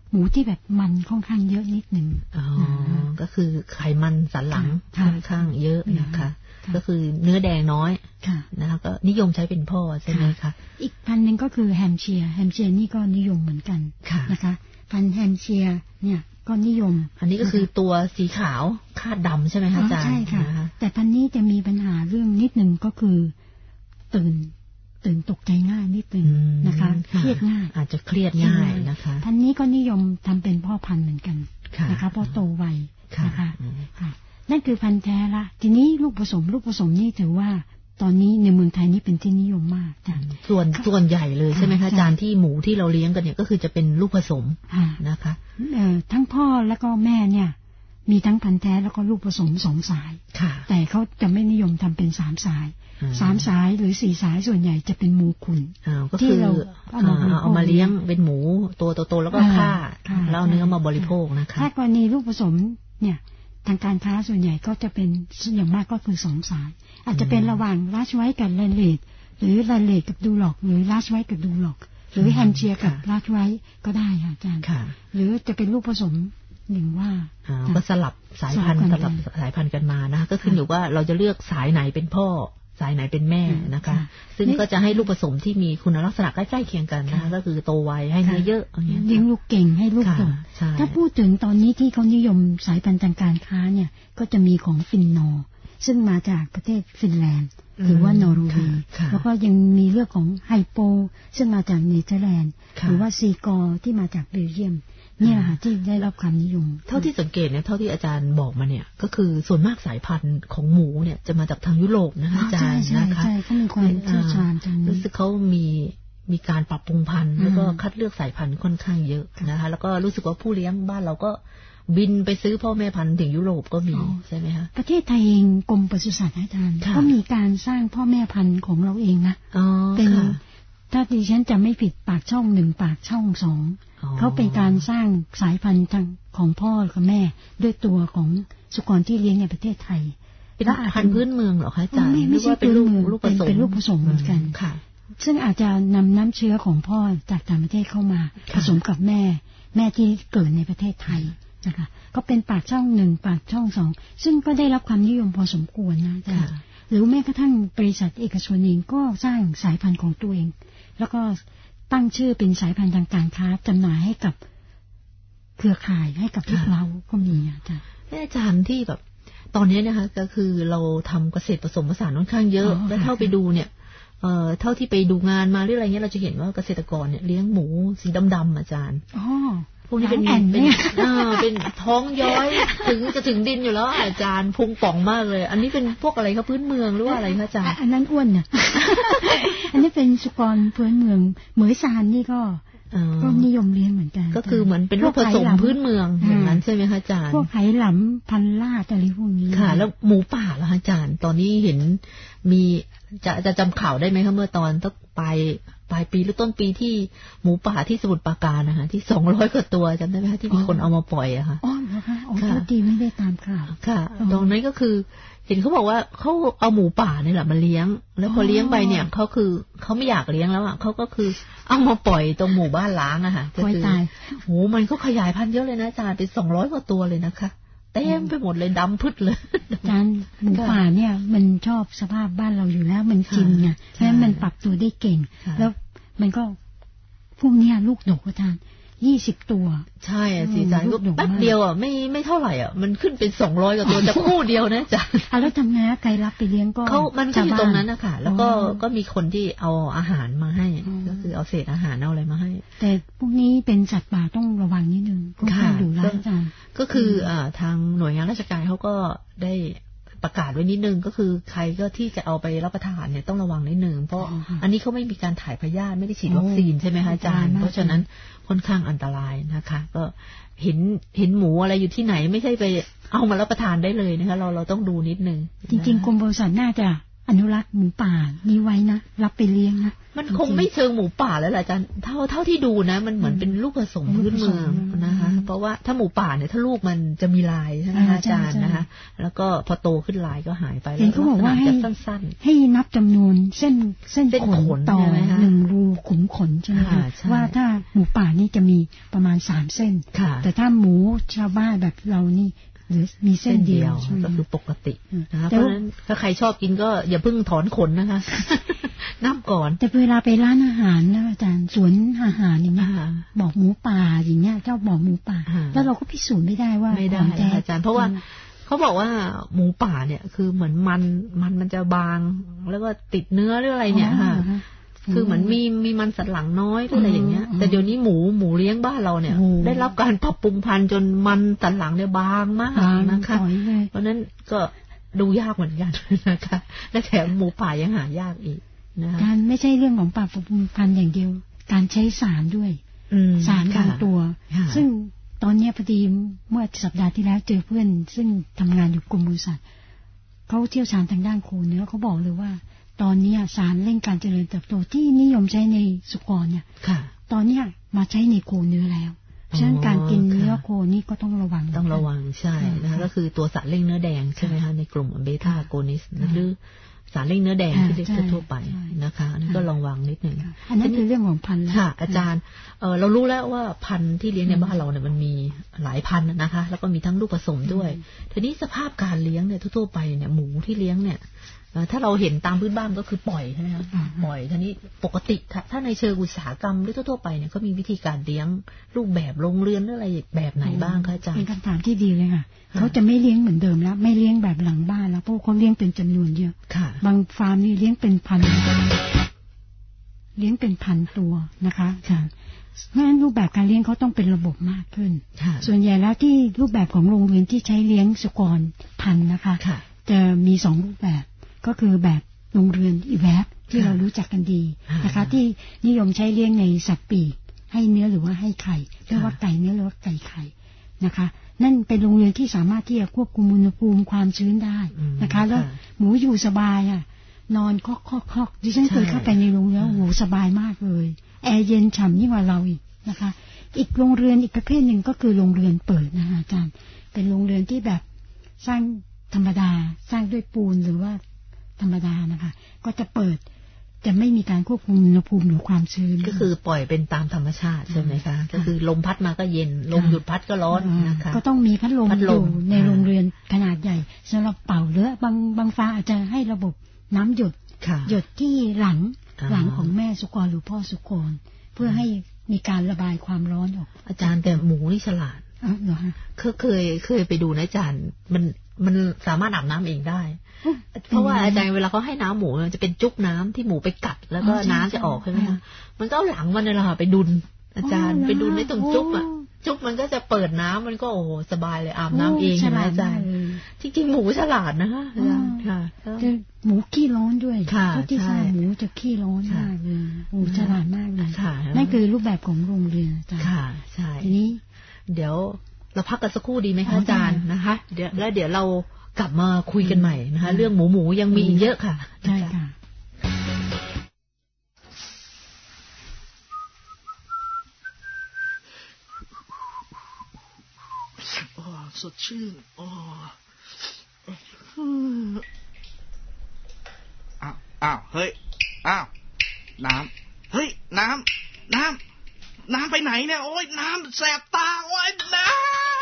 หมูที่แบบมันค่อนข้างเยอะนิดหนึ่งอ๋อก็คือไขมันสันหลังค่อนข้างเยอะนะคะก็คือเนื้อแดงน้อยนะคะก็นิยมใช้เป็นพ่อใช่ไหมคะอีกพันธุ์หนึ่งก็คือแฮมเชียร์แฮมเชียร์นี่ก็นิยมเหมือนกันนะคะพันธุ์แฮมเชียร์เนี่ยก็นิยมอันนี้ก็คือตัวสีขาวคาดดำใช่ไหมคะอาจารย์ใช่ค่ะแต่พันธุ์นี้จะมีปัญหาเรื่องนิดหนึ่งก็คือตื่นตื่นตกใจง่ายนิดหนึ่งนะคะเครียดง่ายอาจจะเครียดง่ายนะคะพันธุ์นี้ก็นิยมทำเป็นพ่อพันธุ์เหมือนกันนะคะเพราะโตไวนะคะนั่นคือพันธุ์แท้ละทีนี้ลูกผสมลูกผสมนี่ถือว่าตอนนี้ในเมืองไทยนี่เป็นที่นิยมมากจ้ะส่วนส่วนใหญ่เลยใช่ไหมคะอาจารย์ที่หมูที่เราเลี้ยงกันเนี่ยก็คือจะเป็นลูกผสมนะคะเอ่อทั้งพ่อแล้วก็แม่เนี่ยมีทั้งพันธุ์แท้แล้วก็ลูกผสมสองสายแต่เขาจะไม่นิยมทำเป็นสามสายสามสายหรือสี่สายส่วนใหญ่จะเป็นหมูขุนที่เราเอามาเลี้ยงเป็นหมูตัวโตๆแล้วก็ฆ่าแล้วเนื้อมาบริโภคนะคะถ้ากรณีลูกผสมเนี่ยทางการค้าส่วนใหญ่ก็จะเป็นอย่างมากก็คือสองสายอาจจะเป็นระหว่างลัชไว้กับแลนเลดหรือแลนเลดกับดูหลอกหรือลัชไว้กับดูหลอกหรือแฮมเชียร์กับลัชไว้ก็ได้ค่ะอาจารย์หรือจะเป็นลูกผสมหนึ่งว่าก็สลับสายพันธุ์สลับสายพันธุ์กันมานะคะก็ขึ้นอยู่ว่าเราจะเลือกสายไหนเป็นพ่อสายไหนเป็นแม่นะคะซึ่งก็จะให้ลูกผสมที่มีคุณลักษณะใกล้ๆเคียงกันนะคะก็คือโตไวให้เนื้อเยอะอย่างเงี้ยเลี้ยงลูกเก่งให้ลูกโตถ้าพูดถึงตอนนี้ที่เขานิยมสายพันธุ์ทางการค้าเนี่ยก็จะมีของฟินโนซึ่งมาจากประเทศฟินแลนด์หรือว่านอร์เวย์แล้วก็ยังมีเรื่องของไฮโปซึ่งมาจากเนเธอร์แลนด์หรือว่าซีกอที่มาจากเบลเยียมเนี่ยค่ะที่ได้รับความนิยมเท่าที่สังเกตเนี่ยเท่าที่อาจารย์บอกมาเนี่ยก็คือส่วนมากสายพันธุ์ของหมูเนี่ยจะมาจากทางยุโรปนะคะอาจารย์นะคะใช่เขามีความเชี่ยวชาญตรงนี้รู้สึกเขามีมีการปรับปรุงพันธุ์แล้วก็คัดเลือกสายพันธุ์ค่อนข้างเยอะนะคะแล้วก็รู้สึกว่าผู้เลี้ยงบ้านเราก็บินไปซื้อพ่อแม่พันธุ์ถึงยุโรปก็มีใช่ไหมคะประเทศไทยเองกรมปศุสัตว์อาจารย์ก็มีการสร้างพ่อแม่พันธุ์ของเราเองนะเป็นถ้าดิฉันจะไม่ผิดปากช่องหนึ่งปากช่องสองเขาเป็นการสร้างสายพันธุ์ทางของพ่อกับแม่ด้วยตัวของสุกรที่เลี้ยงในประเทศไทยเป็นพันธุ์พื้นเมืองเหรอคะอาจารย์ไม่ใช่เป็นลูกลูกผสมเป็นลูกผสมเหมือนกันค่ะซึ่งอาจจะนำน้ำเชื้อของพ่อจากต่างประเทศเข้ามาผสมกับแม่แม่ที่เกิดในประเทศไทยนะคะก็เป็นปากช่องหนึ่งปากช่องสองซึ่งก็ได้รับความนิยมพอสมควรนะอาจารย์หรือแม้กระทั่งบริษัทเอกชนเองก็สร้างสายพันธุ์ของตัวเองแล้วก็ตั้งชื่อเป็นสายพันธุ์ทางการค้าจำหน่ายให้กับเครือข่ายให้กับพวกเราก็มีอาจารย์อาจารย์ที่แบบตอนนี้นะคะก็คือเราทำเกษตรผสมผสานค่อนข้างเยอะและเท่าไปดูเนี่ยเอ่อเท่าที่ไปดูงานมาหรืออะไรเงี้ยเราจะเห็นว่าเกษตรกรเนี่ยเลี้ยงหมูสีดำๆอาจารย์อ๋อพวกนี้เป็นเป็นอ่าเป็นท้องย้อยถึงจะถึงดินอยู่แล้วอาจารย์พุงป่องมากเลยอันนี้เป็นพวกอะไรครับพื้นเมืองหรือว่าอะไรคะอาจารย์อันนั้นอ้วนน่ะอันนี้เป็นสุกรพื้นเมืองเหมยซานนี่ก็ก็นิยมเลี้ยงเหมือนกันก็คือเหมือนเป็นลูกผสมพื้นเมืองอย่างนั้นใช่ไหมคะอาจารย์พวกไหหลำพันล่าอะไรพวกนี้ค่ะแล้วหมูป่าล่ะอาจารย์ตอนนี้เห็นมีจะจะจำข่าวได้ไหมคะเมื่อตอนตั้งปลายปลายปีหรือต้นปีที่หมูป่าที่สมุทรปราการนะคะที่สองร้อยกว่าตัวจำได้ไหมคะที่มีคนเอามาปล่อยอะค่ะอ๋อเหรอคะอ๋อดีไม่ได้ตามข่าวค่ะตรงนั้นก็คือเห็นเขาบอกว่าเขาเอาหมูป่านี่แหละมาเลี้ยงแล้วพอเลี้ยงไปเนี่ยเขาคือเขาไม่อยากเลี้ยงแล้วอ่ะเขาก็คือเอามาปล่อยตรงหมู่บ้านล้างอะค่ะก็คือโหมันก็ขยายพันธุ์เยอะเลยนะอาจารย์เป็นสองร้อยกว่าตัวเลยนะคะเต็มไปหมดเลยดำพึดเลยอาจารย์หมูป่าเนี่ยมันชอบสภาพบ้านเราอยู่แล้วมันกินไงเพราะฉะนั้นมันปรับตัวได้เก่งแล้วมันก็พวกนี้ลูกดกอาจารย์ยี่สิบตัวใช่อ่ะสิอาจารย์ก็แป๊บเดียวอ่ะไม่ไม่เท่าไหร่อ่ะมันขึ้นเป็นสองร้อยกว่าตัวจากคู่เดียวนะอาจารย์แล้วทำไงใครรับไปเลี้ยงก็เขามันก็อยู่ตรงนั้นนะคะแล้วก็ก็มีคนที่เอาอาหารมาให้ก็คือเอาเศษอาหารเอาอะไรมาให้แต่พวกนี้เป็นสัตว์ป่าต้องระวังนิดนึงก็ต้องดูแลอาจารย์ก็คืออ่าทางหน่วยงานราชการเขาก็ได้ประกาศไว้นิดนึงก็คือใครก็ที่จะเอาไปรับประทานเนี่ยต้องระวังนิดนึงเพราะอันนี้เขาไม่มีการถ่ายพยาธิไม่ได้ฉีดวัคซีนใช่ไหมคะอาจารย์เพราะฉะนั้นค่อนข้างอันตรายนะคะก็เห็นเห็นหมูอะไรอยู่ที่ไหนไม่ใช่ไปเอามารับประทานได้เลยนะคะเราเราต้องดูนิดนึงจริงๆกรมปศุสัตว์น่าจะอนุรักษ์หมูป่านี้ไว้นะรับไปเลี้ยงนะมันคงไม่เชิงหมูป่าแล้วแหละอาจารย์เท่าเท่าที่ดูนะมันเหมือนเป็นลูกผสมพื้นเมืองนะคะเพราะว่าถ้าหมูป่าเนี่ยถ้าลูกมันจะมีลายใช่ไหมอาจารย์นะคะแล้วก็พอโตขึ้นลายก็หายไปแล้วเขาบอกว่าให้สั้นๆให้นับจำนวนเส้นเส้นขนต่อหนึ่งรูขุมขขนใช่ไหมคะว่าถ้าหมูป่านี่จะมีประมาณสามเส้นแต่ถ้าหมูชาวบ้านแบบเรานี่หรือมีเส้นเดียวก็คือปกตินะคะเพราะฉะนั้นถ้าใครชอบกินก็อย่าเพิ่งถอนขนนะคะนับก่อนแต่เวลาไปร้านอาหารนะอาจารย์สวนอาหารอย่างเงี้ยบอกหมูป่าอย่างเงี้ยเจ้าบอกหมูป่าแล้วเราก็พิสูจน์ไม่ได้ว่าไม่ได้อาจารย์เพราะว่าเขาบอกว่าหมูป่าเนี่ยคือเหมือนมันมันมันจะบางแล้วก็ติดเนื้อหรืออะไรเนี่ยค่ะคือเหมือนมีมีมันสันหลังน้อยอะไรอย่างเงี้ยแต่เดี๋ยวนี้หมูหมูเลี้ยงบ้านเราเนี่ยได้รับการปรับปรุงพันธุ์จนมันสันหลังเนี่ยบางมากนะคะเพราะนั้นก็ดูยากเหมือนกันนะคะและแถมหมูป่ายังหายากอีกนะคะการไม่ใช่เรื่องของปรับปรุงพันธุ์อย่างเดียวการใช้สารด้วยสารบางตัวซึ่งตอนนี้พอดีเมื่อสัปดาห์ที่แล้วเจอเพื่อนซึ่งทำงานอยู่กรมปศุสัตว์เขาเที่ยวชาญทางด้านโคเนื้อเขาบอกเลยว่าตอนนี้สารเร่งการเจริญเติบโตที่นิยมใช้ในสุกรเนี่ยตอนนี้มาใช้ในโคเนื้อแล้วฉะนั้นการกินเนื้อโคนี่ก็ต้องระวังต้องระวังใช่นะคะก็คือตัวสารเร่งเนื้อแดงใช่ไหมคะในกลุ่มเบต้าโกนิสหรือสารเร่งเนื้อแดงที่เรียกทั่วไปนะคะนั่นก็ลองวางนิดหนึ่งอันนั้นคือเรื่องของพันธุ์ค่ะอาจารย์เออเรารู้แล้วว่าพันธุ์ที่เลี้ยงในบ้านเราเนี่ยมันมีหลายพันธุ์นะคะแล้วก็มีทั้งลูกผสมด้วยทีนี้สภาพการเลี้ยงเนี่ยทั่วไปเนี่ยหมูที่เลี้ยงเนี่ยถ้าเราเห็นตามพื้นบ้านก็คือปล่อยใช่ไหมคะปล่อยทีนี้ปกติถ้าในเชิงอุตสาหกรรมหรือทั่วๆไปเนี่ยเขามีวิธีการเลี้ยงรูปแบบโรงเรือนหรืออะไรแบบไหนบ้างคะอาจารย์เป็นคำถามที่ดีเลยค่ะเขาจะไม่เลี้ยงเหมือนเดิมแล้วไม่เลี้ยงแบบหลังบ้านแล้วเพราะเขาเลี้ยงเป็นจำนวนเยอะบางฟาร์มนี่เลี้ยงเป็นพันเลี้ยงเป็นพันตัวนะคะค่ะเพราะฉะนั้นรูปแบบการเลี้ยงเขาต้องเป็นระบบมากขึ้นส่วนใหญ่แล้วที่รูปแบบของโรงเรือนที่ใช้เลี้ยงสุกรพันนะคะจะมีสองรูปแบบก็คือแบบโรงเรือนอีแวบที่เรารู้จักกันดีนะคะที่นิยมใช้เลี้ยงในสัตว์ปีกให้เนื้อหรือว่าให้ไข่เรียกว่าไก่เนื้อหรือว่าไก่ไข่นะคะนั่นเป็นโรงเรือนที่สามารถที่จะควบคุมอุณหภูมิความชื้นได้นะคะแล้วหมูอยู่สบายอ่ะนอนคอกคอกคอกดิฉันเคยเข้าไปในโรงเรือนโอ้โหสบายมากเลยแอร์เย็นฉ่ำยิ่งกว่าเราอีกนะคะอีกโรงเรือนอีกประเภทหนึ่งก็คือโรงเรือนเปิดนะคะอาจารย์เป็นโรงเรือนที่แบบสร้างธรรมดาสร้างด้วยปูนหรือว่าธรรมดานะคะก็จะเปิดจะไม่มีการควบคุมอุณหภูมิหรือความชื้นก็คือปล่อยเป็นตามธรรมชาติใช่ไหมคะก็คือลมพัดมาก็เย็นลมหยุดพัดก็ร้อนนะคะก็ต้องมีพัดลมอยู่ในโรงเรือนขนาดใหญ่สำหรับเป่าหรือบางบางฟาอาจจะให้ระบบน้ำหยดหยดที่หลังหลังของแม่สุกรหรือพ่อสุกรเพื่อให้มีการระบายความร้อนออกอาจารย์แต่หมูนี่ฉลาดเหรอฮะเคยเคยไปดูนะอาจารย์มันมันสามารถอาบน้ำเองได้เพราะว่าอาจารย์เวลาเขาให้น้ำหมูมันจะเป็นจุกน้ำที่หมูไปกัดแล้วก็น้ำจะออกใช่ไหมคะมันก็เอาหลังมันเลยค่ะไปดุนอาจารย์ไปดุนในตรงจุกอ่ะจุกมันก็จะเปิดน้ำมันก็โอ้สบายเลยอาบน้ำเองใช่ไหมอาจารย์จริงๆหมูฉลาดนะคะค่ะหมูขี้ร้อนด้วยที่ทราบหมูจะขี้ร้อนมากเลยหมูฉลาดมากเลยนั่นคือรูปแบบของโรงเรือนอาจารย์ค่ะใช่ทีนี้เดี๋ยวเราพักกันสักครู่ดีไหมคะอาจารย์นะคะเดี๋ยวแล้วเดี๋ยวเรากลับมาคุยกันใหม่นะคะเรื่องหมูหมูยังมีอีกเยอะค่ะใช่ค่ะสดชื่นอ๋ออ้าวอ้าวเฮ้ยอ้าวน้ำเฮ้ยน้ำน้ำน้ำไปไหนเนี่ยโอ้ยน้ำแสบตาโอ้ยน้ำ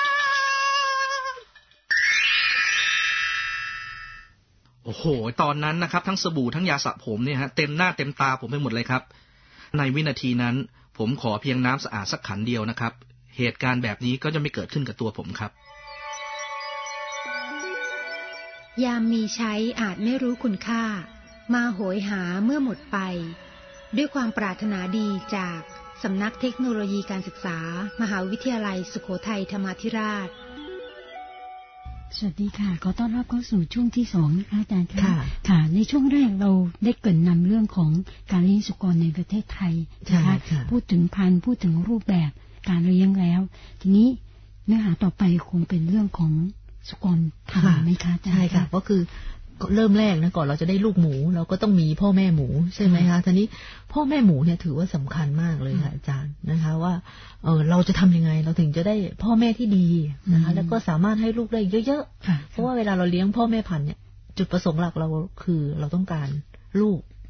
โอ้โหตอนนั้นนะครับทั้งสบู่ทั้งยาสระผมเนี่ยฮะเต็มหน้าเต็มตาผมไปหมดเลยครับในวินาทีนั้นผมขอเพียงน้ำสะอาดสักขันเดียวนะครับเหตุการณ์แบบนี้ก็จะไม่เกิดขึ้นกับตัวผมครับยามมีใช้อาจไม่รู้คุณค่ามาโหยหาเมื่อหมดไปด้วยความปรารถนาดีจากสำนักเทคโนโลยีการศึกษามหาวิทยาลัยสุโขทัยธรรมาธิราชสวัสดีค่ะขอต้อนรับเข้าสู่ช่วงที่สองนะคะอาจารย์ค่ะค่ะในช่วงแรกเราได้เกริ่นนำเรื่องของการเลี้ยงสุกรในประเทศไทยนะคะพูดถึงพันธุ์พูดถึงรูปแบบการเลี้ยงแล้วทีนี้เนื้อหาต่อไปคงเป็นเรื่องของสุกรพันธุ์ไหมคะใช่ค่ะก็คือเริ่มแรกนะก่อนเราจะได้ลูกหมูเราก็ต้องมีพ่อแม่หมูใช่ไหมคะทีนี้พ่อแม่หมูเนี่ยถือว่าสำคัญมากเลยค่ะอาจารย์นะคะว่าเออเราจะทำยังไงเราถึงจะได้พ่อแม่ที่ดีนะคะแล้วก็สามารถให้ลูกได้เยอะๆเพราะว่าเวลาเราเลี้ยงพ่อแม่พันธุ์เนี่ยจุดประสงค์หลักเราคือเราต้องการลูก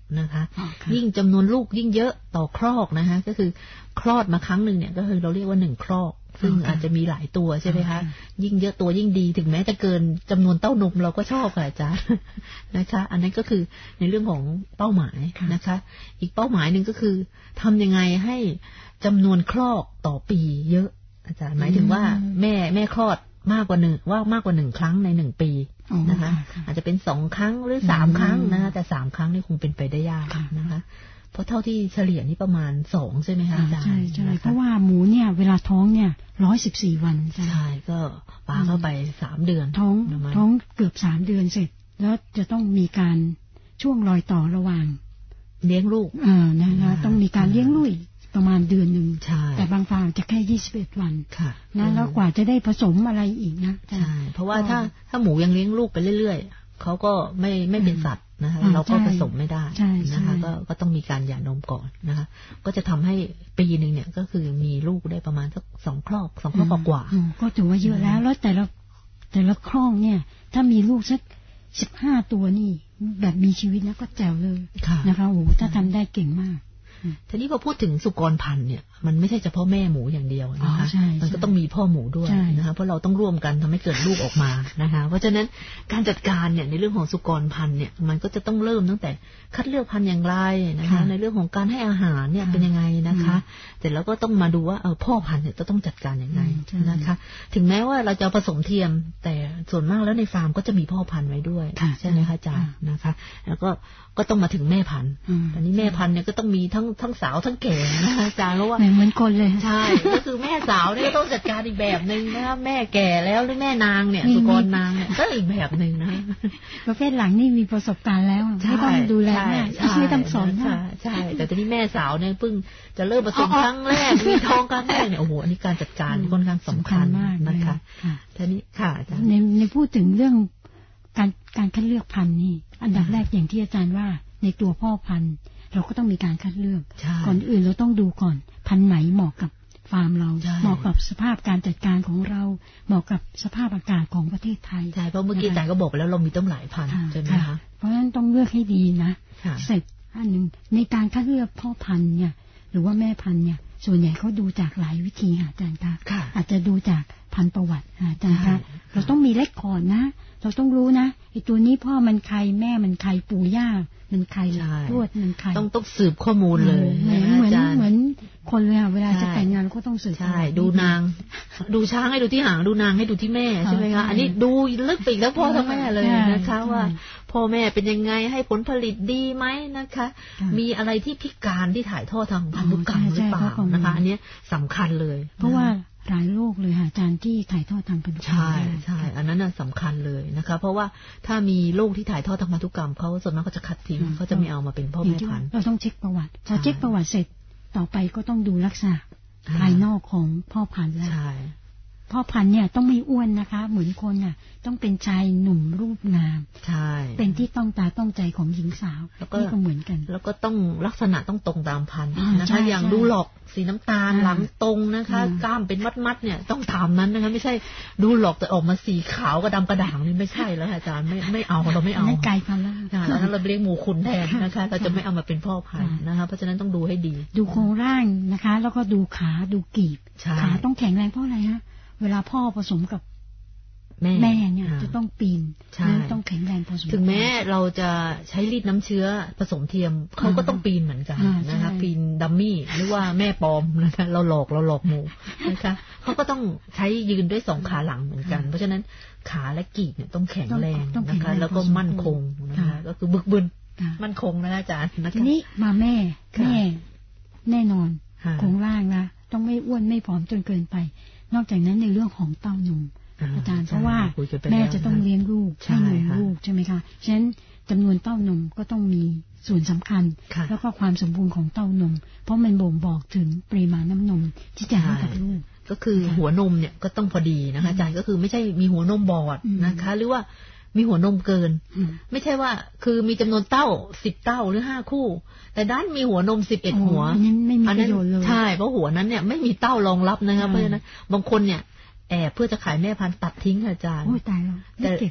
นะคะยิ่งจำนวนลูกยิ่งเยอะต่อครอกนะคะก็คือคลอดมาครั้งหนึ่งเนี่ยก็คือเราเรียกว่าหนึ่งครอกซึ่งอาจจะมีหลายตัวใช่ไหมคะยิ่งเยอะตัวยิ่งดีถึงแม้จะเกินจำนวนเต้านมเราก็ชอบค่ะอาจารย์นะคะอันนั้นก็คือในเรื่องของเป้าหมายนะคะอีกเป้าหมายหนึ่งก็คือทำยังไงให้จำนวนคลอกต่อปีเยอะอาจารย์หมายถึงว่าแม่แม่คลอดมากกว่าหนึ่งว่ามากกว่าหนึ่งครั้งในหนึ่งปีนะคะอาจจะเป็นสองครั้งหรือสามครั้งนะคะแต่สามครั้งนี่คงเป็นไปได้ยากนะคะเพราะเท่าที่เฉลี่ยนี่ประมาณสองใช่ไหมคะอาจารย์ใช่ใช่เพราะว่าหมูเนี่ยเวลาท้องเนี่ยร้อยสิบสี่วันใช่ก็ปาเข้าไปสามเดือนท้องท้องเกือบสามเดือนเสร็จแล้วจะต้องมีการช่วงรอยต่อระหว่างเลี้ยงลูกอ่านะคะต้องมีการเลี้ยงลูกประมาณเดือนหนึ่งแต่บางฟาร์มจะแค่ยี่สิบเอ็ดวันนะแล้วกว่าจะได้ผสมอะไรอีกนะใช่เพราะว่าถ้าถ้าหมูยังเลี้ยงลูกไปเรื่อยๆเขาก็ไม่ไม่เป็นสัตว์นะคะเราก็ผสมไม่ได้นะคะก็ก็ต้องมีการหย่านมก่อนนะคะก็จะทำให้ปีหนึ่งเนี่ยก็คือมีลูกได้ประมาณสักสองครอกสองครอกกว่าก็ถือว่าเยอะแล้วแล้วแต่ละแต่ละครอกเนี่ยถ้ามีลูกสักสิบห้าตัวนี่แบบมีชีวิตนะก็แจ๋วเลยนะคะโอ้ถ้าทำได้เก่งมากทีนี้พอพูดถึงสุกรพันธุ์เนี่ยมันไม่ใช่เฉพาะแม่หมูอย่างเดียวนะคะมันก็ต้องมีพ่อหมูด้วยนะคะเพราะเราต้องร่วมกันทำให้เกิดลูกออกมานะคะเพราะฉะนั้นการจัดการเนี่ยในเรื่องของสุกรพันธุ์เนี่ยมันก็จะต้องเริ่มตั้งแต่คัดเลือกพันธุ์อย่างไรนะคะในเรื่องของการให้อาหารเนี่ยเป็นยังไงนะคะแต่แล้วก็ต้องมาดูว่าเออพ่อพันธุ์เนี่ยจะต้องจัดการยังไงนะคะถึงแม้ว่าเราจะผสมเทียมแต่ส่วนมากแล้วในฟาร์มก็จะมีพ่อพันธุ์ไว้ด้วยใช่ไหมคะอาจารย์นะคะแล้วก็ก็ต้องมาถึงแม่พันธุ์อันนี้แม่พันธุ์เนี่ยก็ต้องมีทั้งทั้งสาวทั้งแก่นะคะอาจารย์เพราะว่าเหมือนคนเลยใช่ก็คือแม่สาวเนี่ยก็ต้องจัดการอีกแบบนึงนะคะแม่แก่แล้วหรือแม่นางเนี่ยสุกรนางเนี่ยก็อีกแบบนึงนะประเภทหลังนี่มีประสบการณ์แล้วไม่ต้องดูแลไม่ต้องสอนใช่แต่ตอนนี้แม่สาวเนี่ยเพิ่งจะเริ่มผสมครั้งแรกมีท้องครั้งแรกเนี่ยโอ้โหอันนี้การจัดการค่อนข้างสำคัญมากนะคะทีนี้ค่ะอาจารย์ในในพูดถึงเรื่องการการคัดเลือกพันธุ์นี่อันดับแรกอย่างที่อาจารย์ว่าในตัวพ่อพันธุ์เราก็ต้องมีการคัดเลือกก่อนอื่นเราต้องดูก่อนพันธุ์ไหนเหมาะกับฟาร์มเราเหมาะกับสภาพการจัดการของเราเหมาะกับสภาพอากาศของประเทศไทยใช่เพราะเมื่อกี้อาจารย์ก็บอกไปแล้วเรามีต้องหลายพันธุ์ใช่ไหมคะเพราะฉะนั้นต้องเลือกให้ดีนะเสร็จอันหนึ่งในการคัดเลือกพ่อพันธุ์เนี่ยหรือว่าแม่พันธุ์เนี่ยส่วนใหญ่เขาดูจากหลายวิธีค่ะอาจารย์คะอาจจะดูจากพันธุ์ประวัติอาจารย์คะเราต้องมีเรคคอร์ดนะเราต้องรู้นะไอ้ตัวนี้พ่อมันใครแม่มันใครปู่ย่ามันใครทวดมันใครต้องต้องสืบข้อมูลเลยเหมือนเหมือนเหมือนคนเลยอ่ะเวลาจะแต่งงานก็ต้องสืบใช่ดูนางดูช้างให้ดูที่หางดูนางให้ดูที่แม่ใช่ไหมคะอันนี้ดูลึกไปแล้วพ่อทั้งแม่เลยนะคะว่าพ่อแม่เป็นยังไงให้ผลผลิตดีไหมนะคะมีอะไรที่พิการที่ถ่ายทอดทางพันธุกรรมหรือเปล่านะคะอันนี้สำคัญเลยเพราะว่าหลายโรคเลยค่ะอาจารย์ที่ถ่ายทอดทางพันธุกรรมใช่ใช่อันนั้นสำคัญเลยนะคะเพราะว่าถ้ามีโรคที่ถ่ายทอดทางพันธุกรรมเขาส่วนมากก็จะคัดทิ้งเขาจะไม่เอามาเป็นพ่อแม่พันธุ์เราต้องเช็คประวัติพอเช็คประวัติเสร็จต่อไปก็ต้องดูลักษณะภายนอกของพ่อพันธุ์แล้วพ่อพันธุ์เนี่ยต้องไม่อ้วนนะคะเหมือนคนน่ะต้องเป็นชายหนุ่มรูปงามใช่เป็นที่ต้องตาต้องใจของหญิงสาวนี่ก็เหมือนกันแล้วก็ต้องลักษณะต้องตรงตามพันธุ์นะคะอย่างดูหลอกสีน้ำตาลหลังตรงนะคะกล้ามเป็นมัดๆเนี่ยต้องตามนั้นนะคะไม่ใช่ดูหลอกแต่ออกมาสีขาวกระดำกระด่างนี่ไม่ใช่แล้วอาจารย์ไม่ไม่เอาเราไม่เอาไม่ไกลพันธุ์แล้วแล้วเราเลี้ยงหมูขุนแทนนะคะเราจะไม่เอามาเป็นพ่อพันธุ์นะคะเพราะฉะนั้นต้องดูให้ดีดูโครงร่างนะคะแล้วก็ดูขาดูกีบขาต้องแข็งแรงเพราะอะไรฮะเวลาพ่อผสมกับแม่แม่เนี่ยจะต้องปีนต้องแข็งแรงพอสมควรถึงแม้เราจะใช้รีดน้ำเชื้อผสมเทียมเขาก็ต้องปีนเหมือนกันนะคะปีนดัมมี่หรือว่าแม่ปลอมนะคะเราหลอกเราหลอกหมูนะคะเขาก็ต้องใช้ยืนด้วยสองขาหลังเหมือนกันเพราะฉะนั้นขาและกีบเนี่ยต้องแข็งแรงนะคะแล้วก็มั่นคงนะคะก็คือบึกบึนมั่นคงนะอาจารย์ทีนี้มาแม่แม่แน่นอนโครงร่างนะต้องไม่อ้วนไม่ผอมจนเกินไปนอกจากนั้นในเรื่องของเต้านมอาจารย์เพราะว่าแม่จะต้องเลี้ยงลูกให้นมลูกใช่ไหมคะฉะนั้นจำนวนเต้านมก็ต้องมีส่วนสำคัญแล้วก็ความสมบูรณ์ของเต้านมเพราะมันบ่งบอกถึงปริมาณน้ำนมที่จะให้กับลูกก็คือหัวนมเนี่ยก็ต้องพอดีนะคะอาจารย์ก็คือไม่ใช่มีหัวนมบอดนะคะหรือว่ามีหัวนมเกินไม่ใช่ว่าคือมีจำนวนเต้าสิบเต้าหรือห้าคู่แต่ด้านมีหัวนมสิบเอ็ดหัวอันนั้นใช่เพราะหัวนั้นเนี่ยไม่มีเต้ารองรับนะคะเพราะฉะนั้นบางคนเนี่ยแอบเพื่อจะขายแม่พันธุ์ตัดทิ้งอาจารย์โอ้ตายแล้วแต่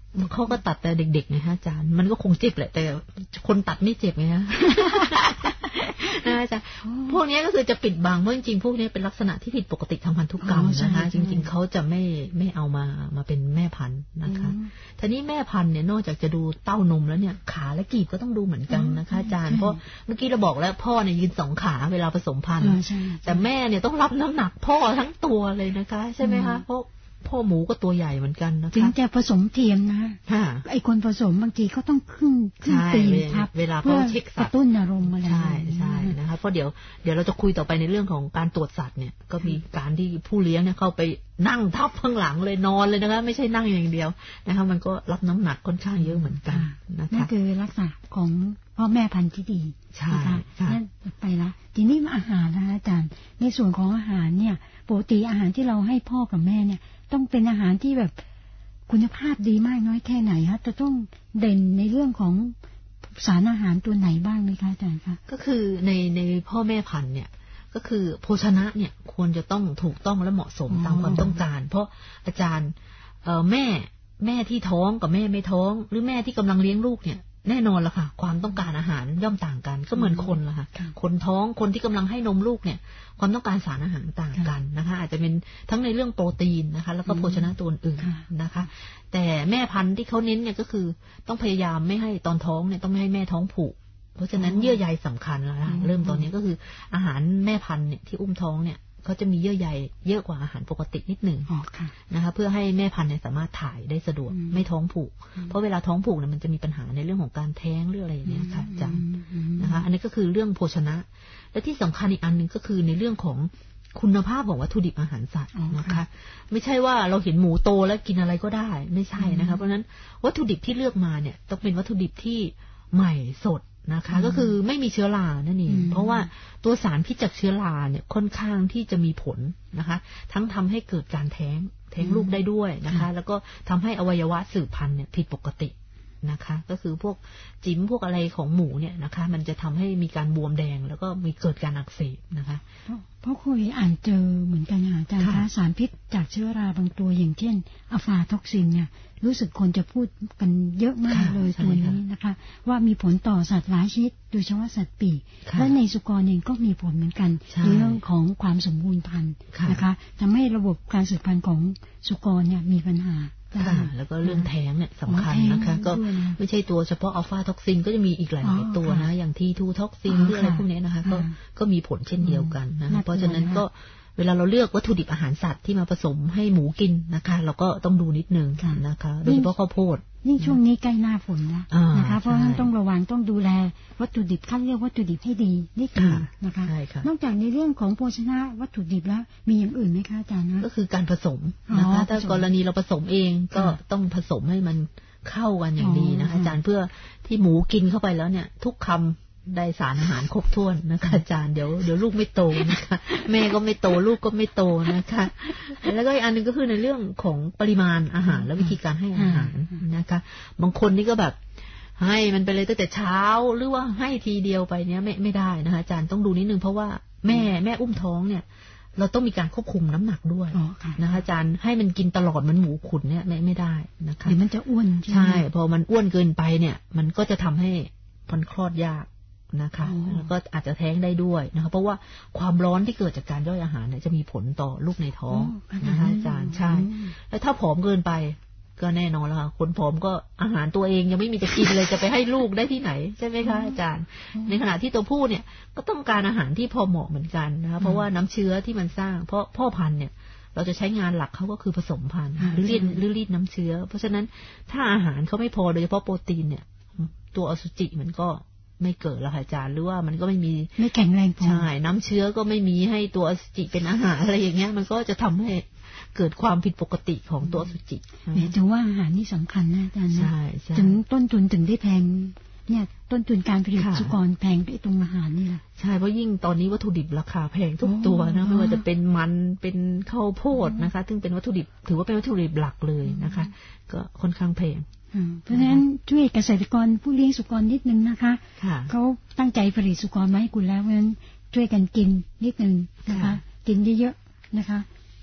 เขาก็ตัดแต่เด็กๆไงฮะอาจารย์มันก็คงเจ็บแหละแต่คนตัดไม่เจ็บไงฮะนะอาจารย์พวกนี้ก็คือจะปิดบังเพราะจริงๆพวกนี้เป็นลักษณะที่ผิดปกติทางพันธุกรรมนะคะจริงๆเขาจะไม่ไม่เอามามาเป็นแม่พันธุ์นะคะทีนี้แม่พันธุ์เนี่ยนอกจากจะดูเต้านมแล้วเนี่ยขาและกีบก็ต้องดูเหมือนกันนะคะอาจารย์เพราะเมื่อกี้เราบอกแล้วพ่อเนี่ยยืนสองขาเวลาผสมพันธุ์แต่แม่เนี่ยต้องรับน้ำหนักพ่อทั้งตัวเลยนะคะใช่ไหมคะเพราะพ่อหมูก็ตัวใหญ่เหมือนกันนะคะถึงจะผสมเทียมนะไอ้คนผสมบางทีเขาต้องขึ้นขึ้นตีนทับเวลาเขาเช็คสัตว์กระตุ้นอารมณ์อะไรใช่ใช่นะคะเพราะเดี๋ยวเดี๋ยวเราจะคุยต่อไปในเรื่องของการตรวจสัตว์เนี่ยก็มีการที่ผู้เลี้ยงเนี่ยเข้าไปนั่งทับข้างหลังเลยนอนเลยนะคะไม่ใช่นั่งอย่างเดียวนะคะมันก็รับน้ำหนักค่อนข้างเยอะเหมือนกันนะคะนั่นคือลักษณะของพ่อแม่พันธุ์ที่ดีใช่นั่นไปละทีนี้อาหารนะคะอาจารย์ในส่วนของอาหารเนี่ยปกติอาหารที่เราให้พ่อกับแม่เนี่ยต้องเป็นอาหารที่แบบคุณภาพดีมากน้อยแค่ไหนคะจะต้องเด่นในเรื่องของสารอาหารตัวไหนบ้างไหมคะอาจารย์คะก็คือในในพ่อแม่พันธุ์เนี่ยก็คือโภชนะเนี่ยควรจะต้องถูกต้องและเหมาะสมตามความต้องการเพราะอาจารย์เอ่อแม่แม่ที่ท้องกับแม่ไม่ท้องหรือแม่ที่กำลังเลี้ยงลูกเนี่ยแน่นอนละค่ะความต้องการอาหารย่อมต่างกันก็เหมือนคนละค่ะคนท้องคนที่กำลังให้นมลูกเนี่ยความต้องการสารอาหารต่างกันนะคะอาจจะเป็นทั้งในเรื่องโปรตีนนะคะแล้วก็โภชนะตัวอื่นนะคะแต่แม่พันธุ์ที่เขาเน้นเนี่ยก็คือต้องพยายามไม่ให้ตอนท้องเนี่ยต้องไม่ให้แม่ท้องผูกเพราะฉะนั้นเยื่อใยสำคัญแล้วค่ะเริ่มตอนนี้ก็คืออาหารแม่พันธุ์เนี่ยที่อุ้มท้องเนี่ยเขาจะมีเยื่อใยเยอะกว่าอาหารปกตินิดหนึ่งนะคะเพื่อให้แม่พันธุ์เนี่ยสามารถถ่ายได้สะดวกไม่ท้องผูกเพราะเวลาท้องผูกเนี่ยมันจะมีปัญหาในเรื่องของการแท้งหรืออะไรอย่างเงี้ยค่ะอาจารย์นะคะอันนี้ก็คือเรื่องโภชนะและที่สำคัญอีกอันหนึ่งก็คือในเรื่องของคุณภาพของวัตถุดิบอาหารสัตว์นะคะไม่ใช่ว่าเราเห็นหมูโตแล้วกินอะไรก็ได้ไม่ใช่นะคะเพราะฉะนั้นวัตถุดิบที่เลือกมาเนี่ยต้องเป็นวัตถุดิบที่ใหม่สดนะคะก็คือไม่มีเชื้อรานั่นเองเพราะว่าตัวสารพิษจากเชื้อราเนี่ยค่อนข้างที่จะมีผลนะคะทั้งทำให้เกิดการแท้งแท้งลูกได้ด้วยนะคะแล้วก็ทำให้อวัยวะสืบพันธุ์เนี่ยผิดปกตินะคะก็คือพวกจิ้มพวกอะไรของหมูเนี่ยนะคะมันจะทำให้มีการบวมแดงแล้วก็มีเกิดการอักเสบนะคะเพราะคุยอ่านเจอเหมือนกันอาจารย์คะสารพิษจากเชื้อราบางตัวอย่างเช่นอะฟลาท็อกซินเนี่ยรู้สึกคนจะพูดกันเยอะมากเลยตัวนี้นะคะว่ามีผลต่อสัตว์หลายชนิดโดยเฉพาะสัตว์ปีกและในสุกรเองก็มีผลเหมือนกันในเรื่องของความสมบูรณ์พันธุ์นะคะทำให้ระบบการสืบพันธุ์ของสุกรเนี่ยมีปัญหาค่ะแล้วก็เรื่องแท้งเนี่ยสำคัญนะคะก็ไม่ใช่ตัวเฉพาะอัลฟาท็อกซินก็จะมีอีกหลายตัวนะอย่างทีทูท็อกซินหรืออะไรพวกนี้นะคะก็ก็มีผลเช่นเดียวกันนะเพราะฉะนั้นก็เวลาเราเลือกวัตถุดิบอาหารสัตว์ที่มาผสมให้หมูกินนะคะเราก็ต้องดูนิดนึงนะคะโดยเฉพาะข้าวโพดยิ่งช่วงนี้ใกล้หน้าฝนแล้วนะคะเพราะฉะนั้นต้องระวังต้องดูแลวัตถุดิบคัดเลือกวัตถุดิบให้ดีนิดนึงนะคะนอกจากในเรื่องของโภชนะวัตถุดิบแล้วมีอย่างอื่นไหมคะอาจารย์ก็คือการผสมนะคะถ้ากรณีเราผสมเองก็ต้องผสมให้มันเข้ากันอย่างดีนะคะอาจารย์เพื่อที่หมูกินเข้าไปแล้วเนี่ยทุกคำได้สารอาหารครบถ้วนนะคะอาจารย์เดี๋ยวเดี๋ยวลูกไม่โตนะคะแม่ก็ไม่โตลูกก็ไม่โตนะคะแล้วก็อีกอันนึงก็คือในเรื่องของปริมาณอาหารและวิธีการให้อาหารนะคะบางคนนี่ก็แบบให้มันไปเลยตั้งแต่เช้าหรือว่าให้ทีเดียวไปเนี้ยไม่ไม่ได้นะคะอาจารย์ต้องดูนิดนึงเพราะว่าแม่แม่อุ้มท้องเนี่ยเราต้องมีการควบคุมน้ำหนักด้วยนะคะอาจารย์ให้มันกินตลอดเหมือนหมูขุนเนี่ยไม่ไม่ได้นะคะเดี๋ยวมันจะอ้วนใช่พอมันอ้วนเกินไปเนี่ยมันก็จะทำให้มันคลอดยากนะคะแล้วก็อาจจะแท้งได้ด้วยนะคะเพราะว่าความร้อนที่เกิดจากการย่อยอาหารเนี่ยจะมีผลต่อลูกในท้องนะคะอาจารย์ใช่แล้วถ้าผอมเกินไปก็แน่นอนแล้วค่ะคนผอมก็อาหารตัวเองยังไม่มีจะกินเลยจะไปให้ลูกได้ที่ไหนใช่ไหมคะอาจารย์ในขณะที่ตัวผู้เนี่ยก็ต้องการอาหารที่พอเหมาะเหมือนกันนะคะเพราะว่าน้ำเชื้อที่มันสร้างเพราะพ่อพันธุ์เนี่ยเราจะใช้งานหลักเขาก็คือผสมพันธุ์หรือรีดหรือรีดน้ำเชื้อเพราะฉะนั้นถ้าอาหารเขาไม่พอโดยเฉพาะโปรตีนเนี่ยตัวอสุจิมันก็ไม่เกิดแล้วค่ะอาจารย์หรือว่ามันก็ไม่มีไม่แข็งแรงพอใช่น้ำเชื้อก็ไม่มีให้ตัวอสุจิเป็นอาหารอะไรอย่างเงี้ยมันก็จะทำให้เกิดความผิดปกติของตัวอสุจิถือว่าอาหารนี่สำคัญนะอาจารย์นะถึงต้นทุนถึงได้แพงเนี่ยต้นทุนการผลิตสุกรแพงด้วยตรงอาหารนี่แหละใช่เพราะยิ่งตอนนี้วัตถุดิบราคาแพงทุกตัวนะไม่ว่าจะเป็นมันเป็นข้าวโพดนะคะซึ่งเป็นวัตถุดิบถือว่าเป็นวัตถุดิบหลักเลยนะคะก็ค่อนข้างแพงเพราะฉะนั้นช่วยเกษตรกรผู้เลี้ยงสุกรนิดนึงนะคะเขาตั้งใจผลิตสุกรมาให้คุณแล้วเพราะฉะนั้นช่วยกันกินนิดนึงนะคะกินเยอะๆนะคะ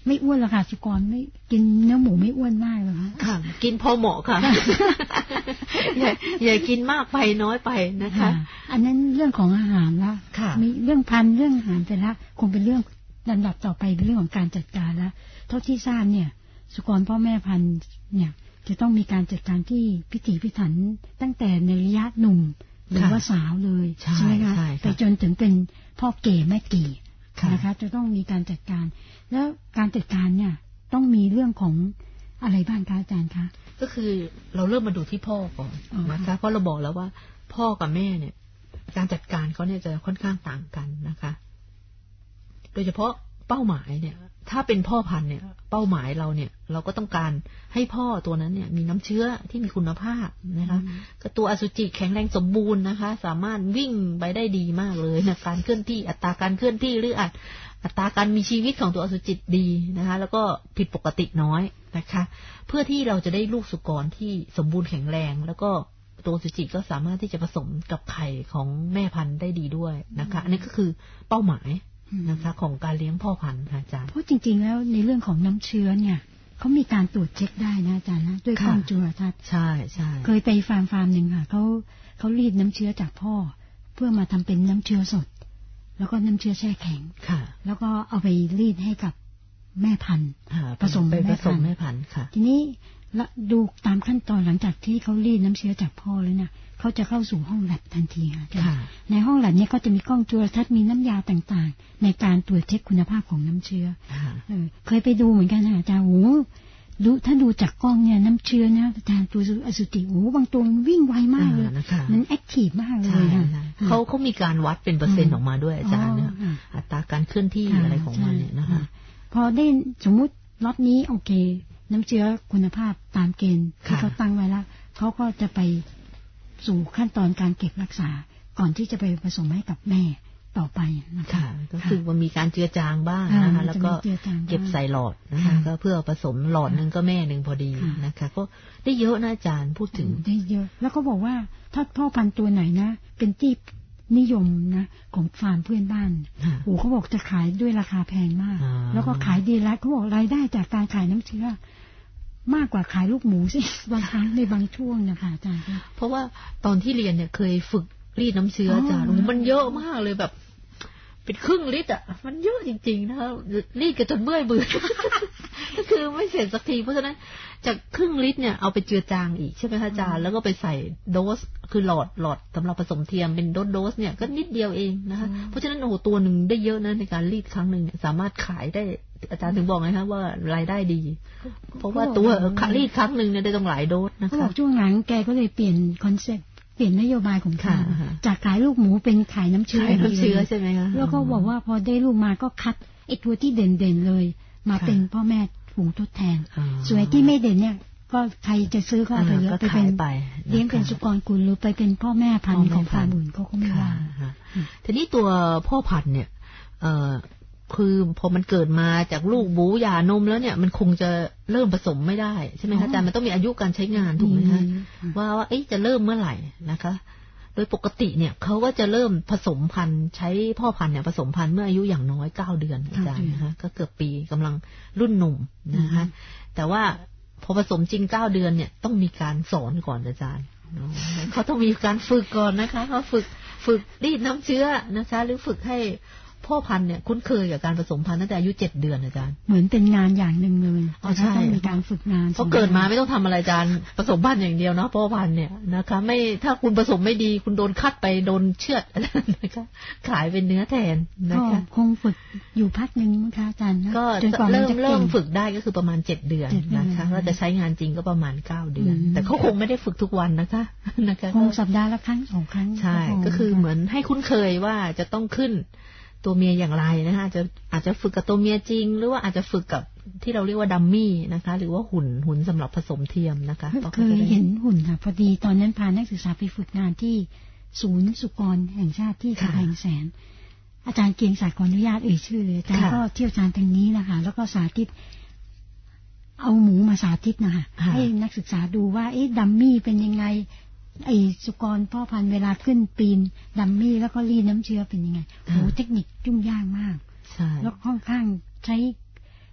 ไม่อ้วนหรอกค่ะสุกรไม่กินเนื้อหมูไม่อ้วนมากหรอกค่ะค่ะกินพอเหมาะค่ะอย่าอย่ากินมากไปน้อยไปนะคะอันนั้นเรื่องของอาหารละมีเรื่องพันธุ์เรื่องอาหารไปละคงเป็นเรื่องลำดับต่อไปเป็นเรื่องของการจัดการแล้วเท่าที่ทราบเนี่ยสุกรพ่อแม่พันธุ์เนี่ยจะต้องมีการจัดการที่พิถีพิถันตั้งแต่ในระยะหนุ่มหรือว่าสาวเลยใช่ไหมคะไปจนถึงเป็นพ่อเก๋แม่เก๋นะคะจะต้องมีการจัดการแล้วการจัดการเนี่ยต้องมีเรื่องของอะไรบ้างคะอาจารย์คะก็คือเราเริ่มมาดูที่พ่อก่อนนะคะเพราะเราบอกแล้วว่าพ่อกับแม่เนี่ยการจัดการเขาเนี่ยจะค่อนข้างต่างกันนะคะโดยเฉพาะเป้าหมายเนี่ยถ้าเป็นพ่อพันธุ์เนี่ยเป้าหมายเราเนี่ยเราก็ต้องการให้พ่อตัวนั้นเนี่ยมีน้ำเชื้อที่มีคุณภาพนะคะก็ตัวอสุจิแข็งแรงสมบูรณ์นะคะสามารถวิ่งไปได้ดีมากเลยนะการเคลื่อนที่อัตราการเคลื่อนที่หรืออัตอัตราการมีชีวิตของตัวอสุจิดีนะคะแล้วก็ผิดปกติน้อยนะคะเพื่อที่เราจะได้ลูกสุกรที่สมบูรณ์แข็งแรงแล้วก็ตัวอสุจิก็สามารถที่จะผสมกับไข่ของแม่พันธุ์ได้ดีด้วยนะคะอันนี้ก็คือเป้าหมายนะคะของการเลี้ยงพ่อพันธุ์อาจารย์เพราะจริงๆแล้วในเรื่องของน้ำเชื้อเนี่ยเขามีการตรวจเช็คได้นะอาจารย์นะด้วยกล้องจุลทรรศน์ใช่ใช่เคยไปฟาร์มฟาร์มหนึ่งค่ะเขาเขารีดน้ำเชื้อจากพ่อเพื่อมาทำเป็นน้ำเชื้อสดแล้วก็น้ำเชื้อแช่แข็งค่ะแล้วก็เอาไปรีดให้กับแม่พันธุ์ผสมไปผสมแม่พันธุ์ค่ะทีนี้ดูตามขั้นตอนหลังจากที่เขารีดน้ำเชื้อจากพ่อแล้วเนี่ยเขาจะเข้าสู่ห้องแลบทันทีค่ะในห้องแลบนี้ก็จะมีกล้องจุลทรรศน์มีน้ำยาต่างๆในการตรวจเช็คคุณภาพของน้ำเชื้อเคยไปดูเหมือนกันนะอาจารย์โอ้ดูถ้าดูจากกล้องเนี่ยน้ำเชื้อนะอาจารย์ตัวอสุจิโอ้บางตัวมันวิ่งไวมากเลยมันแอคทีฟมากเลยเขาเขามีการวัดเป็นเปอร์เซ็นต์ออกมาด้วยอาจารย์เนี่ยอัตราการเคลื่อนที่อะไรของมันเนี่ยนะคะพอได้สมมุติล็อตนี้โอเคน้ำเชื้อคุณภาพตามเกณฑ์ที่เขาตั้งไว้แล้วเขาก็จะไปสู่ขั้นตอนการเก็บรักษาก่อนที่จะไปผสมให้กับแม่ต่อไปนะคะก็คือว่ามีการเจือจางบ้างนะคะแล้วก็เก็บใส่หลอดนะคะก็เพื่อผสมหลอดนึงก็แม่หนึ่งพอดีนะคะก็ได้เยอะนะอาจารย์พูดถึงได้เยอะแล้วก็บอกว่าถ้าพ่อพันธุ์ตัวไหนนะเป็นที่นิยมนะของฟาร์มเพื่อนบ้านโอ้เขาบอกจะขายด้วยราคาแพงมากแล้วก็ขายดีแล้วเขาบอกรายได้จากการขายน้ำเชื้อมากกว่าขายลูกหมูสิบางครั้งในบางช่วงนะคะอาจารย์เพราะว่าตอนที่เรียนเนี่ยเคยฝึกรีดน้ำเชื้ออาจารย์มันเยอะมากเลยแบบเป็นครึ่งลิตรอ่ะมันเยอะจริงๆนะคะรีดกันจนเมื่อยมือก็คือไม่เสร็จสักทีเพราะฉะนั้นจากครึ่งลิตรเนี่ยเอาไปเจือจางอีกใช่ไหมคะอาจารย์แล้วก็ไปใส่โดสคือหลอดหลอดสำหรับผสมเทียมเป็นโดสโดสเนี่ยก็นิดเดียวเองนะคะเพราะฉะนั้นโอ้โหตัวหนึ่งได้เยอะนะในการรีดครั้งหนึ่งเนี่ยสามารถขายได้อาจารย์ถึงบอกไงคะว่ารายได้ดีเพราะว่าตัวรีดครั้งหนึ่งเนี่ยได้ต้องหลายโดสนะคะช่วงหลังแกก็เลยเปลี่ยนคอนเซ็ปต์เปลี่ยนนโยบายของเขาจากขายลูกหมูเป็นขายน้ำเชื้อน้ำเชื้อใช่ไหมคะแล้วก็บอกว่าพอได้ลูกมาก็คัดไอ้ตัวที่เด่นๆเลยมาเป็นพ่อแม่ฝูงทดแทนส่วนที่ไม่เด่นเนี่ยก็ใครจะซื้อก็เอาไปเลยไปเป็นเลี้ยงเป็นสุกรกุลหรือไปเป็นพ่อแม่พันธุ์ของฟาร์มอื่นเขาก็ไม่ว่าทีนี้ตัวพ่อพันธุ์เนี่ยคือพอมันเกิดมาจากลูกบูหย่านมแล้วเนี่ยมันคงจะเริ่มผสมไม่ได้ใช่ไหมคะอาจารย์มันต้องมีอายุการใช้งานถูกไหมคะว่าว่าจะเริ่มเมื่อไหร่นะคะโดยปกติเนี่ยเขาก็จะเริ่มผสมพันธุ์ใช้พ่อพันธุ์เนี่ยผสมพันธุ์เมื่ออายุอย่างน้อยเก้าเดือนอาจารย์นะคะก็เกือบปีกำลังรุ่นหนุ่มนะคะแต่ว่าพอผสมจริงเก้าเดือนเนี่ยต้องมีการสอนก่อนอาจารย์เขาต้องมีการฝึกก่อนนะคะเขาฝึกฝึกรีดน้ำเชื้อนะคะหรือฝึกให้พ่อพันธุ์เนี่ยคุ้นเคยกับการผสมพันธุ์ตั้งแต่อายุเจ็ดเดือนอาจารย์เหมือนเป็นงานอย่างหนึ่งเลยอ๋อใช่ต้องมีการฝึกงานเพราะเกิดมาไม่ต้องทำอะไรอาจารย์ผสมพันธุ์อย่างเดียวเนาะพ่อพันธุ์เนี่ยนะคะไม่ถ้าคุณผสมไม่ดีคุณโดนคัดไปโดนเชือดนะคะขายเป็นเนื้อแทนนะคะคงฝึกอยู่พักหนึ่งมั้งคะอาจารย์ก็เริ่มเริ่มฝึกได้ก็คือประมาณเจ็ดเดือนนะคะแล้วจะใช้งานจริงก็ประมาณเก้าเดือนแต่เขาคงไม่ได้ฝึกทุกวันนะคะนะคะคงสัปดาห์ละครั้งสองครั้งใช่ก็คือเหมือนให้คุ้นเคยว่าจะต้องขึ้นตัวเมียอย่างไรนะคะอาจจะอาจจะฝึกกับตัวเมียจริงหรือว่าอาจจะฝึกกับที่เราเรียกว่าดัมมี่นะคะหรือว่าหุ่นหุ่นสำหรับผสมเทียมนะคะเคยเห็นหุ่นค่ะพอดีตอนนั้นพานักศึกษาไปฝึกงานที่ศูนย์สุกรแห่งชาติที่กำแพงแสนอาจารย์เกียงศักดิ์ขออนุญาตเอ่ยชื่อเลยอาจารย์ก็เที่ยวชาญทางนี้นะคะแล้วก็สาธิตเอาหมูมาสาธิตนะคะให้นักศึกษาดูว่าเอ๊ะดัมมี่เป็นยังไงไอสุกรพ่อพันธุ์เวลาขึ้นปีนดัมมี่แล้วก็รีดน้ำเชื้อเป็นยังไงโหเทคนิคยุ่งยากมากแล้วค่อนข้างใช้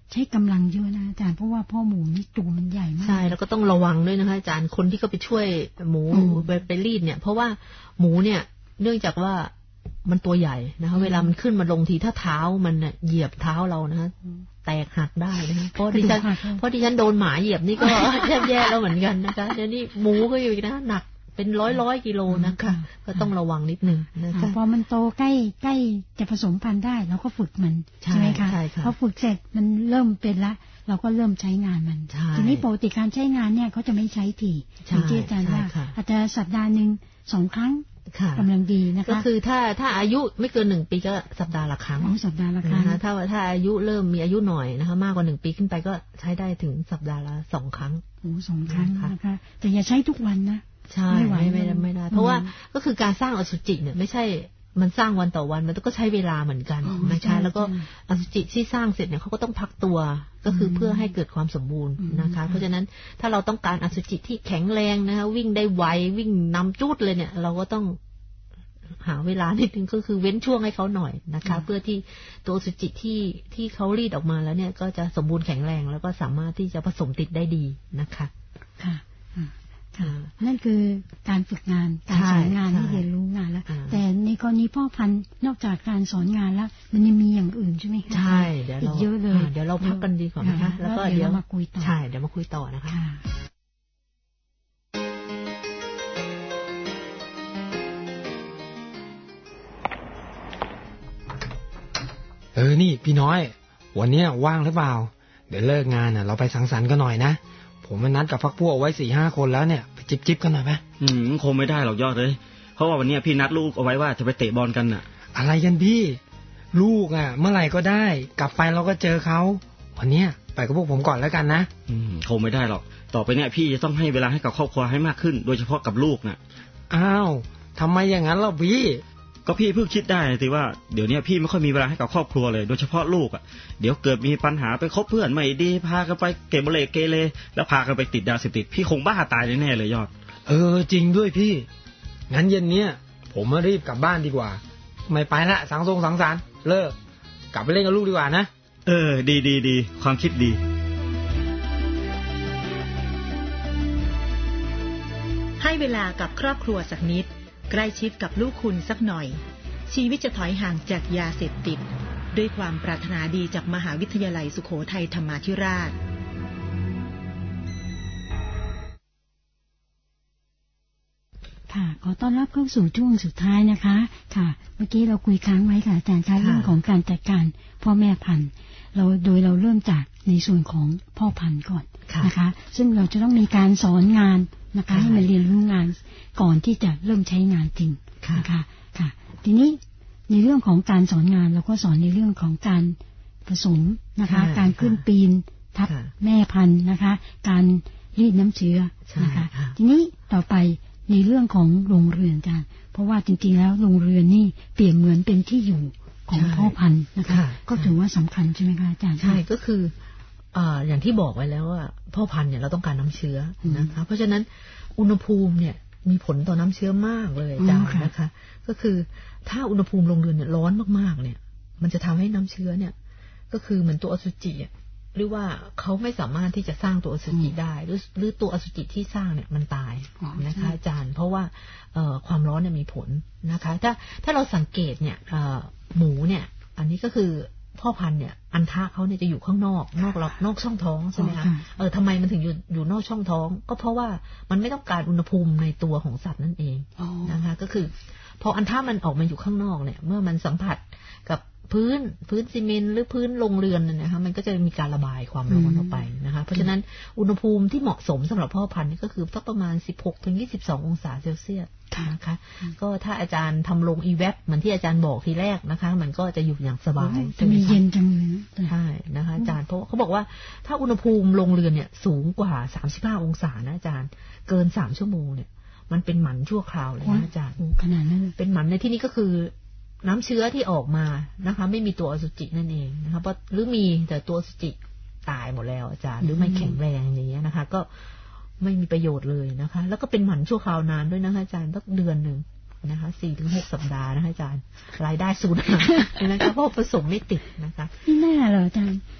ใช้กำลังเยอะนะอาจารย์เพราะว่าพ่อหมูนี่ตัวมันใหญ่มากใช่แล้วก็ต้องระวังด้วยนะคะอาจารย์คนที่เขาไปช่วยหมูไปไปรีดเนี่ยเพราะว่าหมูเนี่ยเนื่องจากว่ามันตัวใหญ่นะคะเวลามันขึ้นมาลงทีถ้าเท้ามันเหยียบเท้าเรานะคะแตกหักได้นะคะเพราะดิฉันเพราะดิฉันโดนหมาเหยียบนี่ก็แย่ๆแล้วเหมือนกันนะคะเดี๋ยวนี้หมูก็อยู่นะหนักเป็นร้อยร้อยกิโลนะคะก็ต้องระวังนิดนึงนะคะพอมันโตใกล้ใกล้จะผสมพันธุ์ได้เราก็ฝึกมันใช่ไหมคะพอฝึกเสร็จมันเริ่มเป็นละเราก็เริ่มใช้งานมันทีนี้ปกติการใช้งานเนี่ยเขาจะไม่ใช้ถี่อย่างที่อาจารย์ว่าอาจจะสัปดาห์หนึ่งสองครั้งกำลังดีนะคะก็คือถ้าถ้าอายุไม่เกินหนึ่งปีก็สัปดาห์ละครั้งสัปดาห์ละครั้งถ้าถ้าอายุเริ่มมีอายุหน่อยนะคะมากกว่าหนึ่งปีขึ้นไปก็ใช้ได้ถึงสัปดาห์ละสองครั้งโอ้สองครั้งนะคะแต่อย่าใช้ทุกวันนะใช่ไม่ไหวไม่ได้ไม่ได้เพราะว่าก็คือการสร้างอสุจิเนี่ยไม่ใช่มันสร้างวันต่อวันมันก็ใช้เวลาเหมือนกันนะคะแล้วก็อสุจิที่สร้างเสร็จเนี่ยเขาก็ต้องพักตัวก็คือเพื่อให้เกิดความสมบูรณ์นะคะเพราะฉะนั้นถ้าเราต้องการอสุจิที่แข็งแรงนะคะวิ่งได้ไววิ่งนำจุดเลยเนี่ยเราก็ต้องหาเวลานิดนึงก็คือเว้นช่วงให้เขาหน่อยนะคะเพื่อที่ตัวอสุจิที่ที่เขารีดออกมาแล้วเนี่ยก็จะสมบูรณ์แข็งแรงแล้วก็สามารถที่จะผสมติดได้ดีนะคะค่ะนั่นคือการฝึกงานการสอนงานที่เรียนรู้งานแล้วแต่ในกรณีพ่อพันธุ์นอกจากการสอนงานแล้วมันยังมีอย่างอื่นใช่ไหมคะใช่เดี๋ยวเราเยอะเลยเดี๋ยวเราพักกันดีกว่านะคะแล้วก็เดี๋ยวมาคุยต่อใช่เดี๋ยวมาคุยต่อนะคะเออนี่พี่น้อยวันนี้ว่างหรือเปล่าเดี๋ยวเลิกงานน่ะเราไปสังสรรค์กันหน่อยนะผมมานัดกับพรรคพวกเอาไว้สี่ห้าคนแล้วเนี่ยไปจิบจิบกันหน่อยไหมอืมคงไม่ได้หรอกยอดเลยเพราะว่าวันนี้พี่นัดลูกเอาไว้ว่าจะไปเตะบอลกันน่ะอะไรกันพี่ลูกอ่ะเมื่อไหร่ก็ได้กลับไปเราก็เจอเขาวันนี้ไปกับพวกผมก่อนแล้วกันนะอืมคงไม่ได้หรอกต่อไปเนี่ยพี่จะต้องให้เวลาให้กับครอบครัวให้มากขึ้นโดยเฉพาะกับลูกน่ะอ้าวทำไมอย่างนั้นล่ะพี่ก็พี่เพิ่งคิดได้สิว่าเดี๋ยวนี้พี่ไม่ค่อยมีเวลาให้กับครอบครัวเลยโดยเฉพาะลูกอ่ะเดี๋ยวเกิดมีปัญหาไปคบเพื่อนไม่ดีพากันไปเกเรเรเกเรแล้วพากันไปติดยาเสพติดพี่คงบ้าตายแน่ๆเลยยอดเออจริงด้วยพี่งั้นเย็นเนี้ยผมมารีบกลับบ้านดีกว่าไม่ไปละสังสงสังสรรค์เลิกกลับไปเล่นกับลูกดีกว่านะเออดีดีดีความคิดดีให้เวลากับครอบครัวสักนิดใกล้ชิดกับลูกคุณสักหน่อยชีวิตจะถอยห่างจากยาเสพติดด้วยความปรารถนาดีจากมหาวิทยาลัยสุโขทัยธรรมาธิราชค่ะขอต้อนรับเข้าสู่ช่วงสุดท้ายนะคะค่ะเมื่อกี้เราคุยค้างไว้ค่ะอาจารย์คะเรื่องของการจัดการพ่อแม่พันธุ์เราโดยเราเริ่มจากในส่วนของพ่อพันธุ์ก่อนนะคะซึ่งเราจะต้องมีการสอนงานนะคะให้มันเรียนรู้งานก่อนที่จะเริ่มใช้งานจริงนะคะค่ะทีนี้ในเรื่องของการสอนงานเราก็สอนในเรื่องของการผสมนะคะการขึ้นปีนทับแม่พันธุ์นะคะการรีดน้ำเชื้อนะคะทีนี้ต่อไปในเรื่องของโรงเรือนอาจารย์เพราะว่าจริงๆแล้วโรงเรือนนี่เปรียบเหมือนเป็นที่อยู่ของพ่อพันธุ์นะคะก็ถือว่าสำคัญใช่ไหมคะอาจารย์ใช่ก็คืออ่าอย่างที่บอกไว้แล้วว่าพ่อพันธุ์เนี่ยเราต้องการน้ำเชื้อนะคะเพราะฉะนั้นอุณหภูมิเนี่ยมีผลต่อน้ำเชื้อมากเลยอาจารย์นะคะก็คือถ้าอุณหภูมิโรงเรือนเนี่ยร้อนมากๆเนี่ยมันจะทำให้น้ำเชื้อเนี่ยก็คือเหมือนตัวอสุจิหรือว่าเขาไม่สามารถที่จะสร้างตัวอสุจิได้หรือหรือตัวอสุจิที่สร้างเนี่ยมันตายนะคะอาจารย์เพราะว่าความร้อนเนี่ยมีผลนะคะถ้าถ้าเราสังเกตเนี่ยหมูเนี่ยอันนี้ก็คือพ่อพันธุ์เนี่ยอันทะเขาเนี่ยจะอยู่ข้างนอกนอกนอกช่องท้องใช่ไหมคะเออทำไมมันถึงอยู่อยู่นอกช่องท้องก็เพราะว่ามันไม่ต้องการอุณหภูมิในตัวของสัตว์นั่นเองนะคะก็คือพออันทะมันออกมาอยู่ข้างนอกเนี่ยเมื่อมันสัมผัสกับพื้นพื้นซีเมนต์หรือพื้นโรงเรือนนะคะมันก็จะมีการระบายความร้อนออกไปนะคะเพราะฉะนั้นอุณหภูมิที่เหมาะสมสำหรับพ่อพันธุ์นี่ก็คือสักประมาณ สิบหกถึงยี่สิบสอง องศาเซลเซียสนะคะก็ถ้าอาจารย์ทำโรงอีแวปเหมือนที่อาจารย์บอกทีแรกนะคะมันก็จะอยู่อย่างสบายจะมีเย็นจังเลยใช่นะคะอาจารย์เพราะเขาบอกว่าถ้าอุณหภูมิโรงเรือนเนี่ยสูงกว่าสามสิบห้าองศานะอาจารย์เกินสามชั่วโมงเนี่ยมันเป็นหมันชั่วคราวเลยนะอาจารย์ขนาดนั้นเป็นหมันในที่นี้ก็คือน้ำเชื้อที่ออกมานะคะไม่มีตัวอสุจินั่นเองนะคะเพราะหรือมีแต่ตัวอสุจิตายหมดแล้วอาจารย์หรือไม่แข็งแรงอย่างนี้นะคะก็ไม่มีประโยชน์เลยนะคะแล้วก็เป็นหมันชั่วคราวนานด้วยนะคะอาจารย์ตั้งเดือนหนึ่งนะคะสี่ถึงหกสัปดาห์นะคะอาจารย์รายได้สูญหายนะคะเพราะผสมไม่ติดนะคะนี่แน่เหรออาจารย์ผ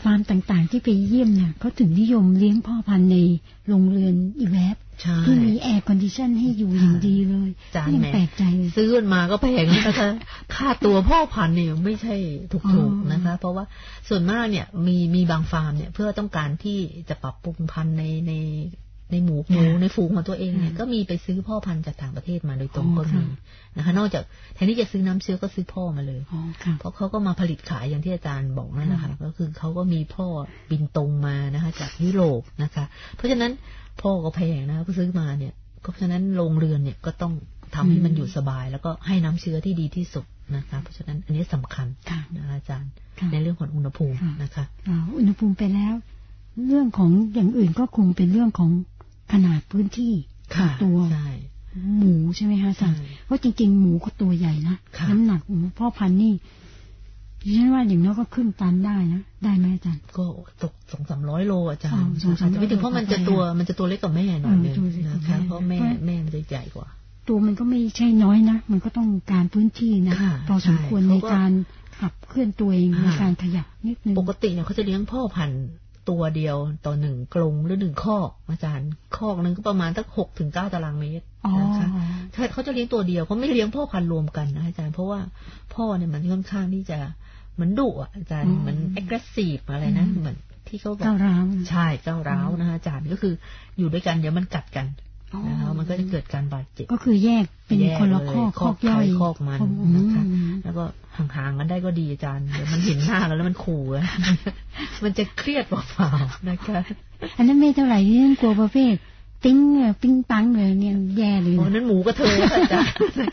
าร์มต่างๆที่ไปเยี่ยมเนี่ยเขาถึงนิยมเลี้ยงพ่อพันธุ์ในโรงเรือนอีแวบที่มีแอร์คอนดิชันให้อยู่อย่างดีเลยยังแปลกใจซื้อมาก็แพงนะคะค่าตัวพ่อพันธุ์เนี่ยไม่ใช่ถูกๆนะคะเพราะว่าส่วนมากเนี่ยมีมีบางฟาร์มเนี่ยเพื่อต้องการที่จะปรับปรุงพันธุ์ในในในหมูหมูในฝูงของตัวเองเนี่ยก็มีไปซื้อพ่อพันธุ์จากต่างประเทศมาโดยตรงก็มีนะคะนอกจากแทนที่จะซื้อน้ำเชื้อก็ซื้อพ่อมาเลยเพราะเขาก็มาผลิตขายอย่างที่อาจารย์บอกนั่นนะคะก็คือเขาก็มีพ่อบินตรงมานะคะจากยุโรปนะคะเพราะฉะนั้นพ่อก็แพงนะก็ซื้อมาเนี่ยเพราะฉะนั้นโรงเรือนเนี่ยก็ต้องทำให้มันอยู่สบายแล้วก็ให้น้ำเชื้อที่ดีที่สุดนะคะเพราะฉะนั้นอันนี้สำคัญนะอาจารย์ในเรื่องของอุณหภูมินะคะอุณหภูมิไปแล้วเรื่องของอย่างอื่นก็คงเป็นเรื่องของขนาดพื้นที่ตัวหมูใช่ไหมคะอาจารย์เพราะจริงๆหมูก็ตัวใหญ่นะน้ำหนักหมูพ่อพันธุ์นี่ดิฉันว่าอย่างน้อยก็ขึ้นตันได้นะได้ไหมอาจารย์ก็ตกสองสามร้อยโลอาจารย์จะไม่ถึงเพราะมันจะตัวมันจะตัวเล็กกว่าแม่หน่อยนึงนะคะเพราะแม่แม่มันจะใหญ่กว่าตัวมันก็ไม่ใช่น้อยนะมันก็ต้องการพื้นที่นะพอสมควรในการขับเคลื่อนตัวเองในการขยับนิดนึงปกติเนี่ยเขาจะเลี้ยงพ่อพันธุ์ตัวเดียวต่อหนึ่งกรงหรือหนึ่งคอกอาจารย์คอกนึงก็ประมาณสักหกถึงเก้าตารางเมตรนะคะถ้าเขาจะเลี้ยงตัวเดียวเขาไม่เลี้ยงพ่อพันธุ์รวมกันนะอาจารย์เพราะว่าพ่อเนี่ยมันค่อนข้างที่จะเหมือนดุอ่ะอาจารย์เหมือน aggressive อะไรนะเหมือนที่เขาบอกใช่ก้าวร้าวนะอาจารย์ก็คืออยู่ด้วยกันเดี๋ยวมันกัดกันนะคะมันก็จะเกิดการบาดเจ็บก็คือแยกเป็นคนละข้อคอกย่อยคอกมันนะคะแล้วก็ห่างๆกันได้ก็ดีอาจารย์เดี๋ยวมันเห็นหน้ากันแล้วมันขู่มันจะเครียดเปล่าๆนะคะอันนั้นไม่เท่าไหร่ที่นั่นกลัวประเภทติ้งปิ้งปังเลยเนี่ยแย่เลยโอ้นั่นหมูกระเทยอาจารย์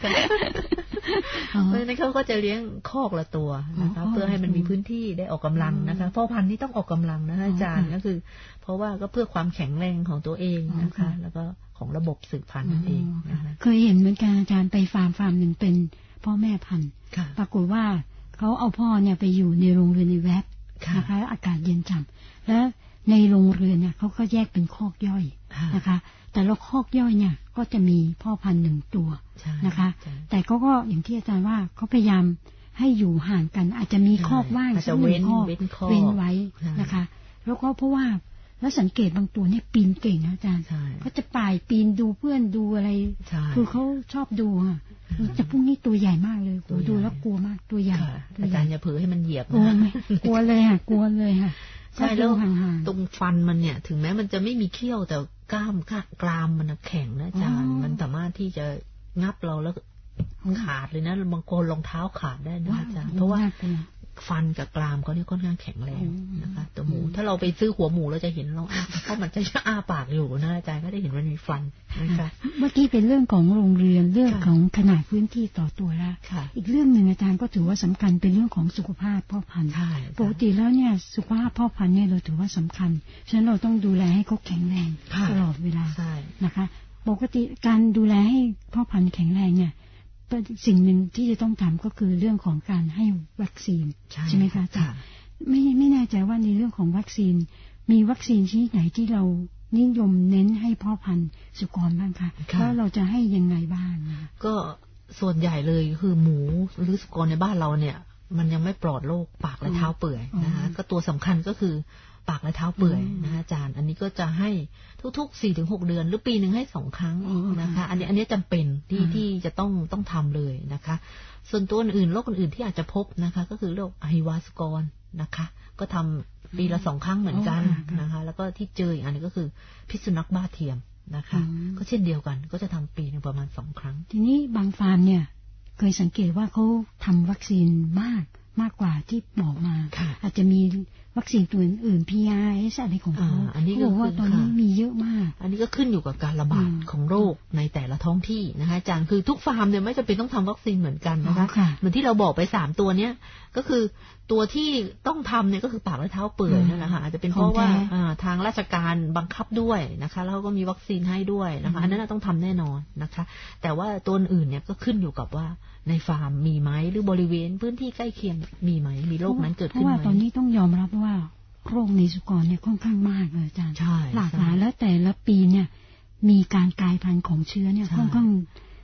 เพราะฉะนั้นเขาก็จะเลี้ยงคอกละตัวนะคะเพื่อให้มันมีพื้นที่ได้ออกกำลังนะคะพ่อพันธุ์นี่ต้องออกกำลังนะอาจารย์ก็คือเพราะว่าก็เพื่อความแข็งแรงของตัวเองนะคะแล้วก็ของระบบสืบพันธุ์เองนะคะเคยเห็นเหมือนกันอาจารย์ไปฟาร์มฟาร์มหนึ่งเป็นพ่อแม่พันธุ์ปรากฏว่าเขาเอาพ่อเนี่ยไปอยู่ในโรงเรือนในแวบนะคะอากาศเย็นจัดแล้วในโรงเรือนเนี่ยเขาก็แยกเป็นคอกย่อยนะคะแต่ละคอกย่อยเนี่ยก็จะมีพ่อพันธุ์หนึ่งตัวนะคะแต่เขาก็อย่างที่อาจารย์ว่าเขาพยายามให้อยู่ห่างกันอาจจะมีคอกว่างสักหนึ่งคอกเว้นไว้นะคะแล้วก็เพราะว่าแล้วสังเกตบางตัวเนี่ยปีนเก่งนะอาจารย์เขาจะป่ายปีนดูเพื่อนดูอะไรคือเขาชอบดูอ่ะแต่พวกนี้ตัวใหญ่มากเลยดูแล้วกลัวมากตัวใหญ่อาจารย์อย่าเผลอให้มันเหยียบกลัวไหมกลัวเลยค่ะกลัวเลยค่ะใช่แล้วตรงฟันมันเนี่ยถึงแม้มันจะไม่มีเขี้ยวแต่กล้ามกรามมันแข็งนะอาจารย์มันสามารถที่จะงับเราแล้วขาดเลยนะบางคนรองเท้าขาดได้นะอาจารย์เพราะว่าฟันกับกรามเขาเนี่ยค่อนข้างแข็งแรงนะคะตัวหมูถ้าเราไปซื้อหัวหมูเราจะเห็นเราเพราะมันจะอ้าปากอยู่นะอาจารย์ก็ได้เห็นมันมีฟันนะคะเมื่อกี้เป็นเรื่องของโรงเรือนเรื่องของขนาดพื้นที่ต่อตัวแล้วอีกเรื่องหนึ่งอาจารย์ก็ถือว่าสำคัญเป็นเรื่องของสุขภาพพ่อพันธุ์ปกติแล้วเนี่ยสุขภาพพ่อพันธุ์เนี่ยเราถือว่าสำคัญฉะนั้นเราต้องดูแลให้เขาแข็งแรงตลอดเวลานะคะปกติการดูแลให้พ่อพันธุ์แข็งแรงเนี่ยสิ่งหนึ่งที่จะต้องทำก็คือเรื่องของการให้วัคซีนใช่ไหมคะอาจารย์ไม่ไม่แน่ใจว่าในเรื่องของวัคซีนมีวัคซีนชนิดไหนที่เรานิยมเน้นให้พ่อพันธุ์สุกรบ้างคะแล้วเราจะให้ยังไงบ้างก็ส่วนใหญ่เลยคือหมูหรือสุกรในบ้านเราเนี่ยมันยังไม่ปลอดโรคปากและเท้าเปื่อยนะคะก็ตัวสำคัญก็คือปากและเท้าเปื่อยนะอาจารย์อันนี้ก็จะให้ทุกๆ สี่ถึงหก เดือนหรือปีหนึ่งให้สองครั้งนะคะอันนี้อันนี้จำเป็นที่ที่จะต้องต้องทำเลยนะคะส่วนตัวอื่นโรคอื่นที่อาจจะพบนะคะก็คือโรคอหิวาสกรนะคะก็ทำปีละสองครั้งเหมือนกันนะคะแล้วก็ที่เจออีกอันนึงก็คือพิษสุนัขบ้าเทียมนะคะก็เช่นเดียวกันก็จะทำปีนึงประมาณสองครั้งทีนี้บางฟาร์มเนี่ยเคยสังเกตว่าเขาทำวัคซีนมากมากกว่าที่บอกมาอาจจะมีวัคซีนตัวอื่น พี อาร์ เอส อะไรของเขาอันนี้ก็ว่าตอนนี้มีเยอะมากอันนี้ก็ขึ้นอยู่กับการระบาดของโรคในแต่ละท้องที่นะคะอาจารย์คือทุกฟาร์มเนี่ยไม่จำเป็นต้องทำวัคซีนเหมือนกันนะคะเหมือนที่เราบอกไปสามตัวเนี้ยก็คือตัวที่ต้องทำเนี่ยก็คือปากและเท้าเปื่อยนั่นแหละค่ะอาจจะเป็นเพราะว่าทางราชการบังคับด้วยนะคะแล้วก็มีวัคซีนให้ด้วยนะคะอันนั้นต้องทำแน่นอนนะคะแต่ว่าตัวอื่นเนี่ยก็ขึ้นอยู่กับว่าในฟาร์มมีไหมหรือบริเวณพื้นที่ใกล้เคียงมีไหมมีโรคนั้นเกิดขึ้นไหมเพราะว่าตอนนี้ต้องยอมรับว่าโรคในสุกรเนี่ยค่อนข้างมากเลยอาจารย์หลากหลายแล้วแต่ละปีเนี่ยมีการกลายพันธุ์ของเชื้อเนี่ยค่อนข้าง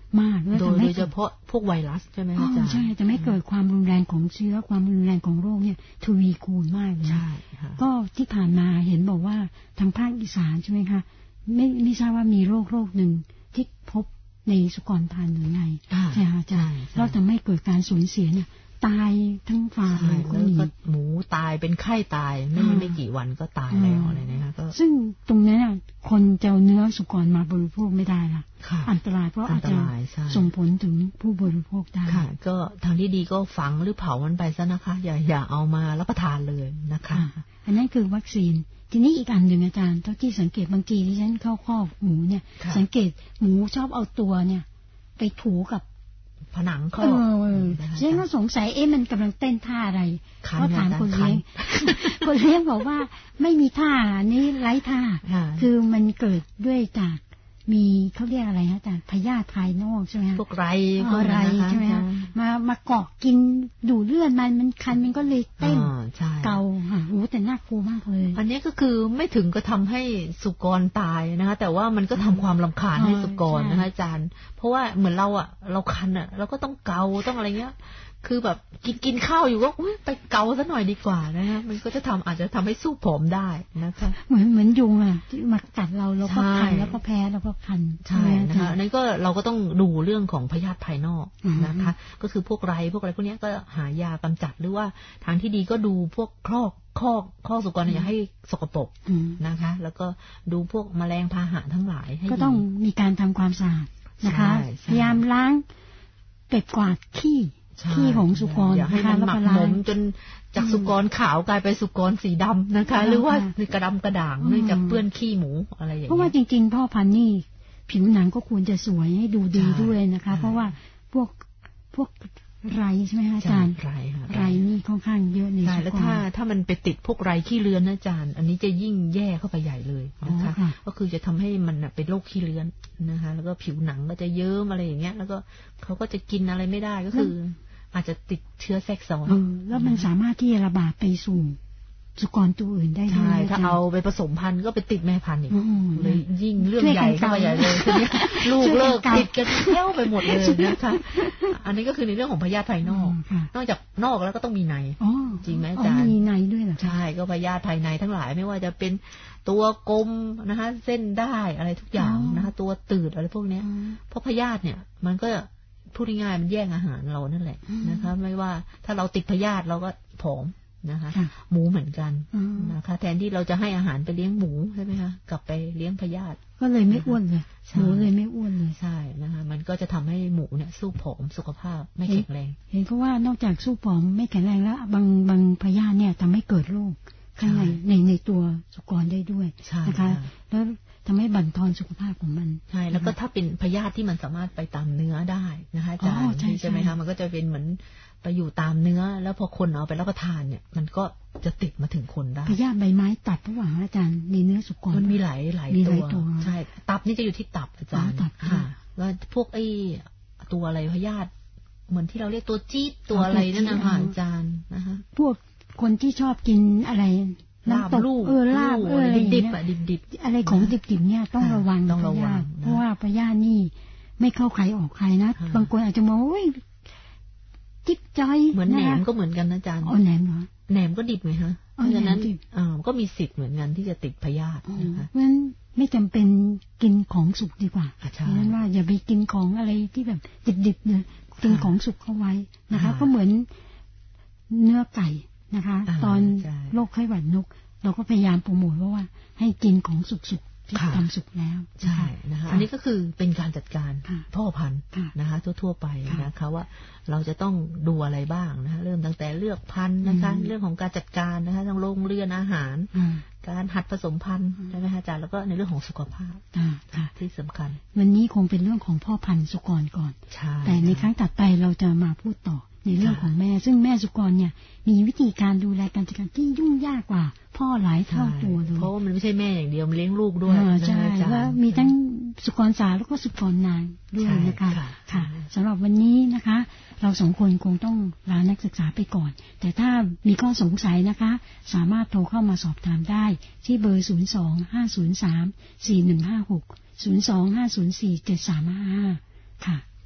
มากแล้วโดทำให้ยเฉพาะพวกไวรัสใช่ไหมอาจารย์ใช่จะไม่เกิดความรุนแรงของเชื้อความรุนแรงของโรคเนี่ยทวีคูณมากเลยก็ที่ผ่านมาเห็นบอกว่าทางภาคอีสานใช่ไหมคะไม่ไม่ทราบว่ามีโรคโรคหนึ่งที่พบในสุกรพันธุ์หรือไงใช่ค่ะอาจารย์แล้วทำให้เกิดการสูญเสียเนี่ยตายทั้งฟาร์มเลยก็มีหมูตายเป็นไข้ตายไม่ไม่กี่วันก็ตายแล้วอะไรนะคะก็ซึ่งตรงนั้นคนจะเอาเนื้อสุกรมาบริโภคไม่ได้ละอันตรายเพราะอาจจะส่งผลถึงผู้บริโภคได้ค่ะก็ทางที่ดีก็ฝังหรือเผามันไปซะนะคะอย่าอย่าเอามารับประทานเลยนะคะอันนั้นคือวัคซีนทีนี้อีกอันหนึ่งอาจารย์เท่าที่สังเกตบางทีที่ฉันเข้าคอกหมูเนี่ยสังเกตหมูชอบเอาตัวเนี่ยไปถูกับผนังคอกฉันก็สงสัยเอ๊ะมันกำลังเต้นท่าอะไรก็ถามคนเลี้ยงคนเลี้ยงบอกว่าไม่มีท่าอันนี้ไร้ท่าคือมันเกิดด้วยจากมีเขาเรียกอะไรฮะอาจารย์พยาธิภายนอกใช่ไหมพวกไรพวกไรใช่ไหมคะมามาเกาะกินดูดเลือดมันมันคันมันก็เลยเต้นเกาค่ะโอ้แต่น่ากลัวมากเลยอันนี้ก็คือไม่ถึงก็ทำให้สุกรตายนะคะแต่ว่ามันก็ทำความรำคาญให้สุกรนะคะอาจารย์เพราะว่าเหมือนเราอ่ะเราคันอ่ะเราก็ต้องเกาต้องอะไรเงี้ยคือแบบกินกินข้าวอยู่ก็ไปเกาซะหน่อยดีกว่านะคะมันก็จะทำอาจจะทำให้สู้ผอมได้นะคะเหมือนเหมือนยุงอ่ะที่มากัดเราเราก็คันแล้วก็แพ้แล้วก็คันใช่นะคะนั่นก็เราก็ต้องดูเรื่องของพยาธิภายนอกนะคะก็คือพวกไรพวกอะไรพวกนี้ก็หายากำจัดหรือว่าทางที่ดีก็ดูพวกครอกข้อข้อสุกรอย่าให้สกปรกนะคะแล้วก็ดูพวกแมลงพาหะทั้งหลายให้ก็ต้องมีการทำความสะอาดนะคะพยายามล้างเป็ดกวาดขี้ขี้ของสุกรอย่าให้มันหมักหมมจนจากสุกรขาวกลายไปสุกรสีดำนะคะหรือว่ากระดำกระด่างเนื่องจากเปื้อนขี้หมูอะไรอย่างเงี้ยเพราะว่าจริงๆพ่อพันธุ์นี่ผิวหนังก็ควรจะสวยให้ดูดีด้วยนะคะเพราะว่าพวกพวกไรใช่ไหมคะอาจารย์ไรไรนี่ค่อนข้างเยอะในสุกรแล้วถ้าถ้ามันไปติดพวกไรขี้เลื้อนนะอาจารย์อันนี้จะยิ่งแย่เข้าไปใหญ่เลยนะคะก็คือจะทำให้มันเป็นโรคขี้เลื้อนนะคะแล้วก็ผิวหนังก็จะเยิ้มอะไรอย่างเงี้ยแล้วก็เขาก็จะกินอะไรไม่ได้ก็คืออาจจะติดเชื้อแทรกซ้อนแล้วมันสามารถที่จะระบาดไปสู่สุกรตัวอื่นได้ใช่ถ้าเอาไปผสมพันธุ์ก็ไปติดแม่พันธุ์อีกเลยยิ่งเรื่องใหญ่เข้าไปใหญ่เลยทีนี้ลูกเลิกติดกันเที่ยวไปหมดเลยนะคะอันนี้ก็คือในเรื่องของพยาธิภายนอกนอกจากนอกแล้วก็ต้องมีในจริงไหมอาจารย์มีในด้วยเหรอใช่ก็พยาธิภายในทั้งหลายไม่ว่าจะเป็นตัวกลมนะคะเส้นได้อะไรทุกอย่างนะคะตัวตืดอะไรพวกนี้เพราะพยาธิเนี่ยมันก็พูดง่ายๆมันแย่งอาหารเรานั่นแหละนะคะไม่ว่าถ้าเราติดพยาธิเราก็ผอมนะคะหมูเหมือนกันนะคะแทนที่เราจะให้อาหารไปเลี้ยงหมูใช่ไหมคะกลับไปเลี้ยงพยาธิก็เลยไม่อ้วนเลยหมูเลยไม่อ้วนเลยใช่นะคะมันก็จะทำให้หมูเนี่ยสู้ผอมสุขภาพไม่แข็งแรงเห็นก็ว่านอกจากสู้ผอมไม่แข็งแรงแล้วบางบางพยาธิเนี่ยทำให้เกิดโรคข้างในในในตัวสุกรได้ด้วยนะคะแล้วทำให้บั่นทอนสุขภาพของมันใช่แล้วก็ถ้าเป็นพยาธิที่มันสามารถไปตามเนื้อได้นะคะอาจารย์ใช่ไหมคะมันก็จะเป็นเหมือนไปอยู่ตามเนื้อแล้วพอคนเอาไปรับประทานเนี่ยมันก็จะติดมาถึงคนได้พยาธิใบไม้ตับหรือเปล่าอาจารย์มีเนื้อสุกรมันมีหลายหลายตัวใช่ตับนี่จะอยู่ที่ตับอาจารย์ค่ะแล้วพวกไอ้ตัวอะไรพยาธิเหมือนที่เราเรียกตัวจี๊ดตัวอะไรนั่นนะคะอาจารย์นะคะพวกคนที่ชอบกินอะไรลาบลูกเออลาบเออดิบๆอ่ะดิบๆอะไรของดิบๆเนี่ยต้องระวังต้องระวังเพราะว่าพยาธินี่ไม่เข้าใครออกใครนะบางคนอาจจะมองว่าจิ๊บจอยเหมือนแหนมก็เหมือนกันนะอาจารย์อ๋อแหนมเหรอแหนมก็ดิบไหมฮะเพราะฉะนั้นอ่าก็มีสิทธิ์เหมือนกันที่จะติดพยาธินะคะเพราะฉะนั้นไม่จำเป็นกินของสุกดีกว่าเพราะฉะนั้นว่าอย่าไปกินของอะไรที่แบบดิบๆเลยกินของสุกเข้าไว้นะคะก็เหมือนเนื้อไก่นะคะตอนโรคไข้หวัดนกเราก็พยายามโปรโมทว่าให้กินของสุกๆที่ทำสุกแล้วใช่นะคะอันนี้ก็คือเป็นการจัดการพ่อพันธุ์นะคะทั่วๆไปนะคะว่าเราจะต้องดูอะไรบ้างนะคะเริ่มตั้งแต่เลือกพันธุ์นะคะเรื่องของการจัดการนะคะทางโรงเรือนอาหารการหัดผสมพันธุ์ใช่ไหมคะอาจารย์แล้วก็ในเรื่องของสุขภาพที่สำคัญวันนี้คงเป็นเรื่องของพ่อพันธุ์สุกรก่อนแต่ในครั้งต่อไปเราจะมาพูดต่อในเรื่องของแม่ซึ่งแม่สุกรเนี่ยมีวิธีการดูแลการจัดการที่ยุ่งยากกว่าพ่อหลายเท่าตัวเลยเพราะมันไม่ใช่แม่อย่างเดียวมันเลี้ยงลูกด้วยใช่แล้วมีทั้งสุกรสาวแล้วก็สุกรนางด้วยนะคะค่ะสำหรับวันนี้นะคะเราสองคนคงต้องลานักศึกษาไปก่อนแต่ถ้ามีข้อสงสัยนะคะสามารถโทรเข้ามาสอบถามได้ที่เบอร์ศูนย์ สอง ห้า ศูนย์ สาม สี่ หนึ่ง ห้า หก ศูนย์ สอง ห้า ศูนย์ สี่ เจ็ด สาม ห้า ห้าค่ะ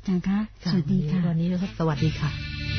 อาจารย์คะสวัสดีค่ะวันนี้สวัสดีค่ะ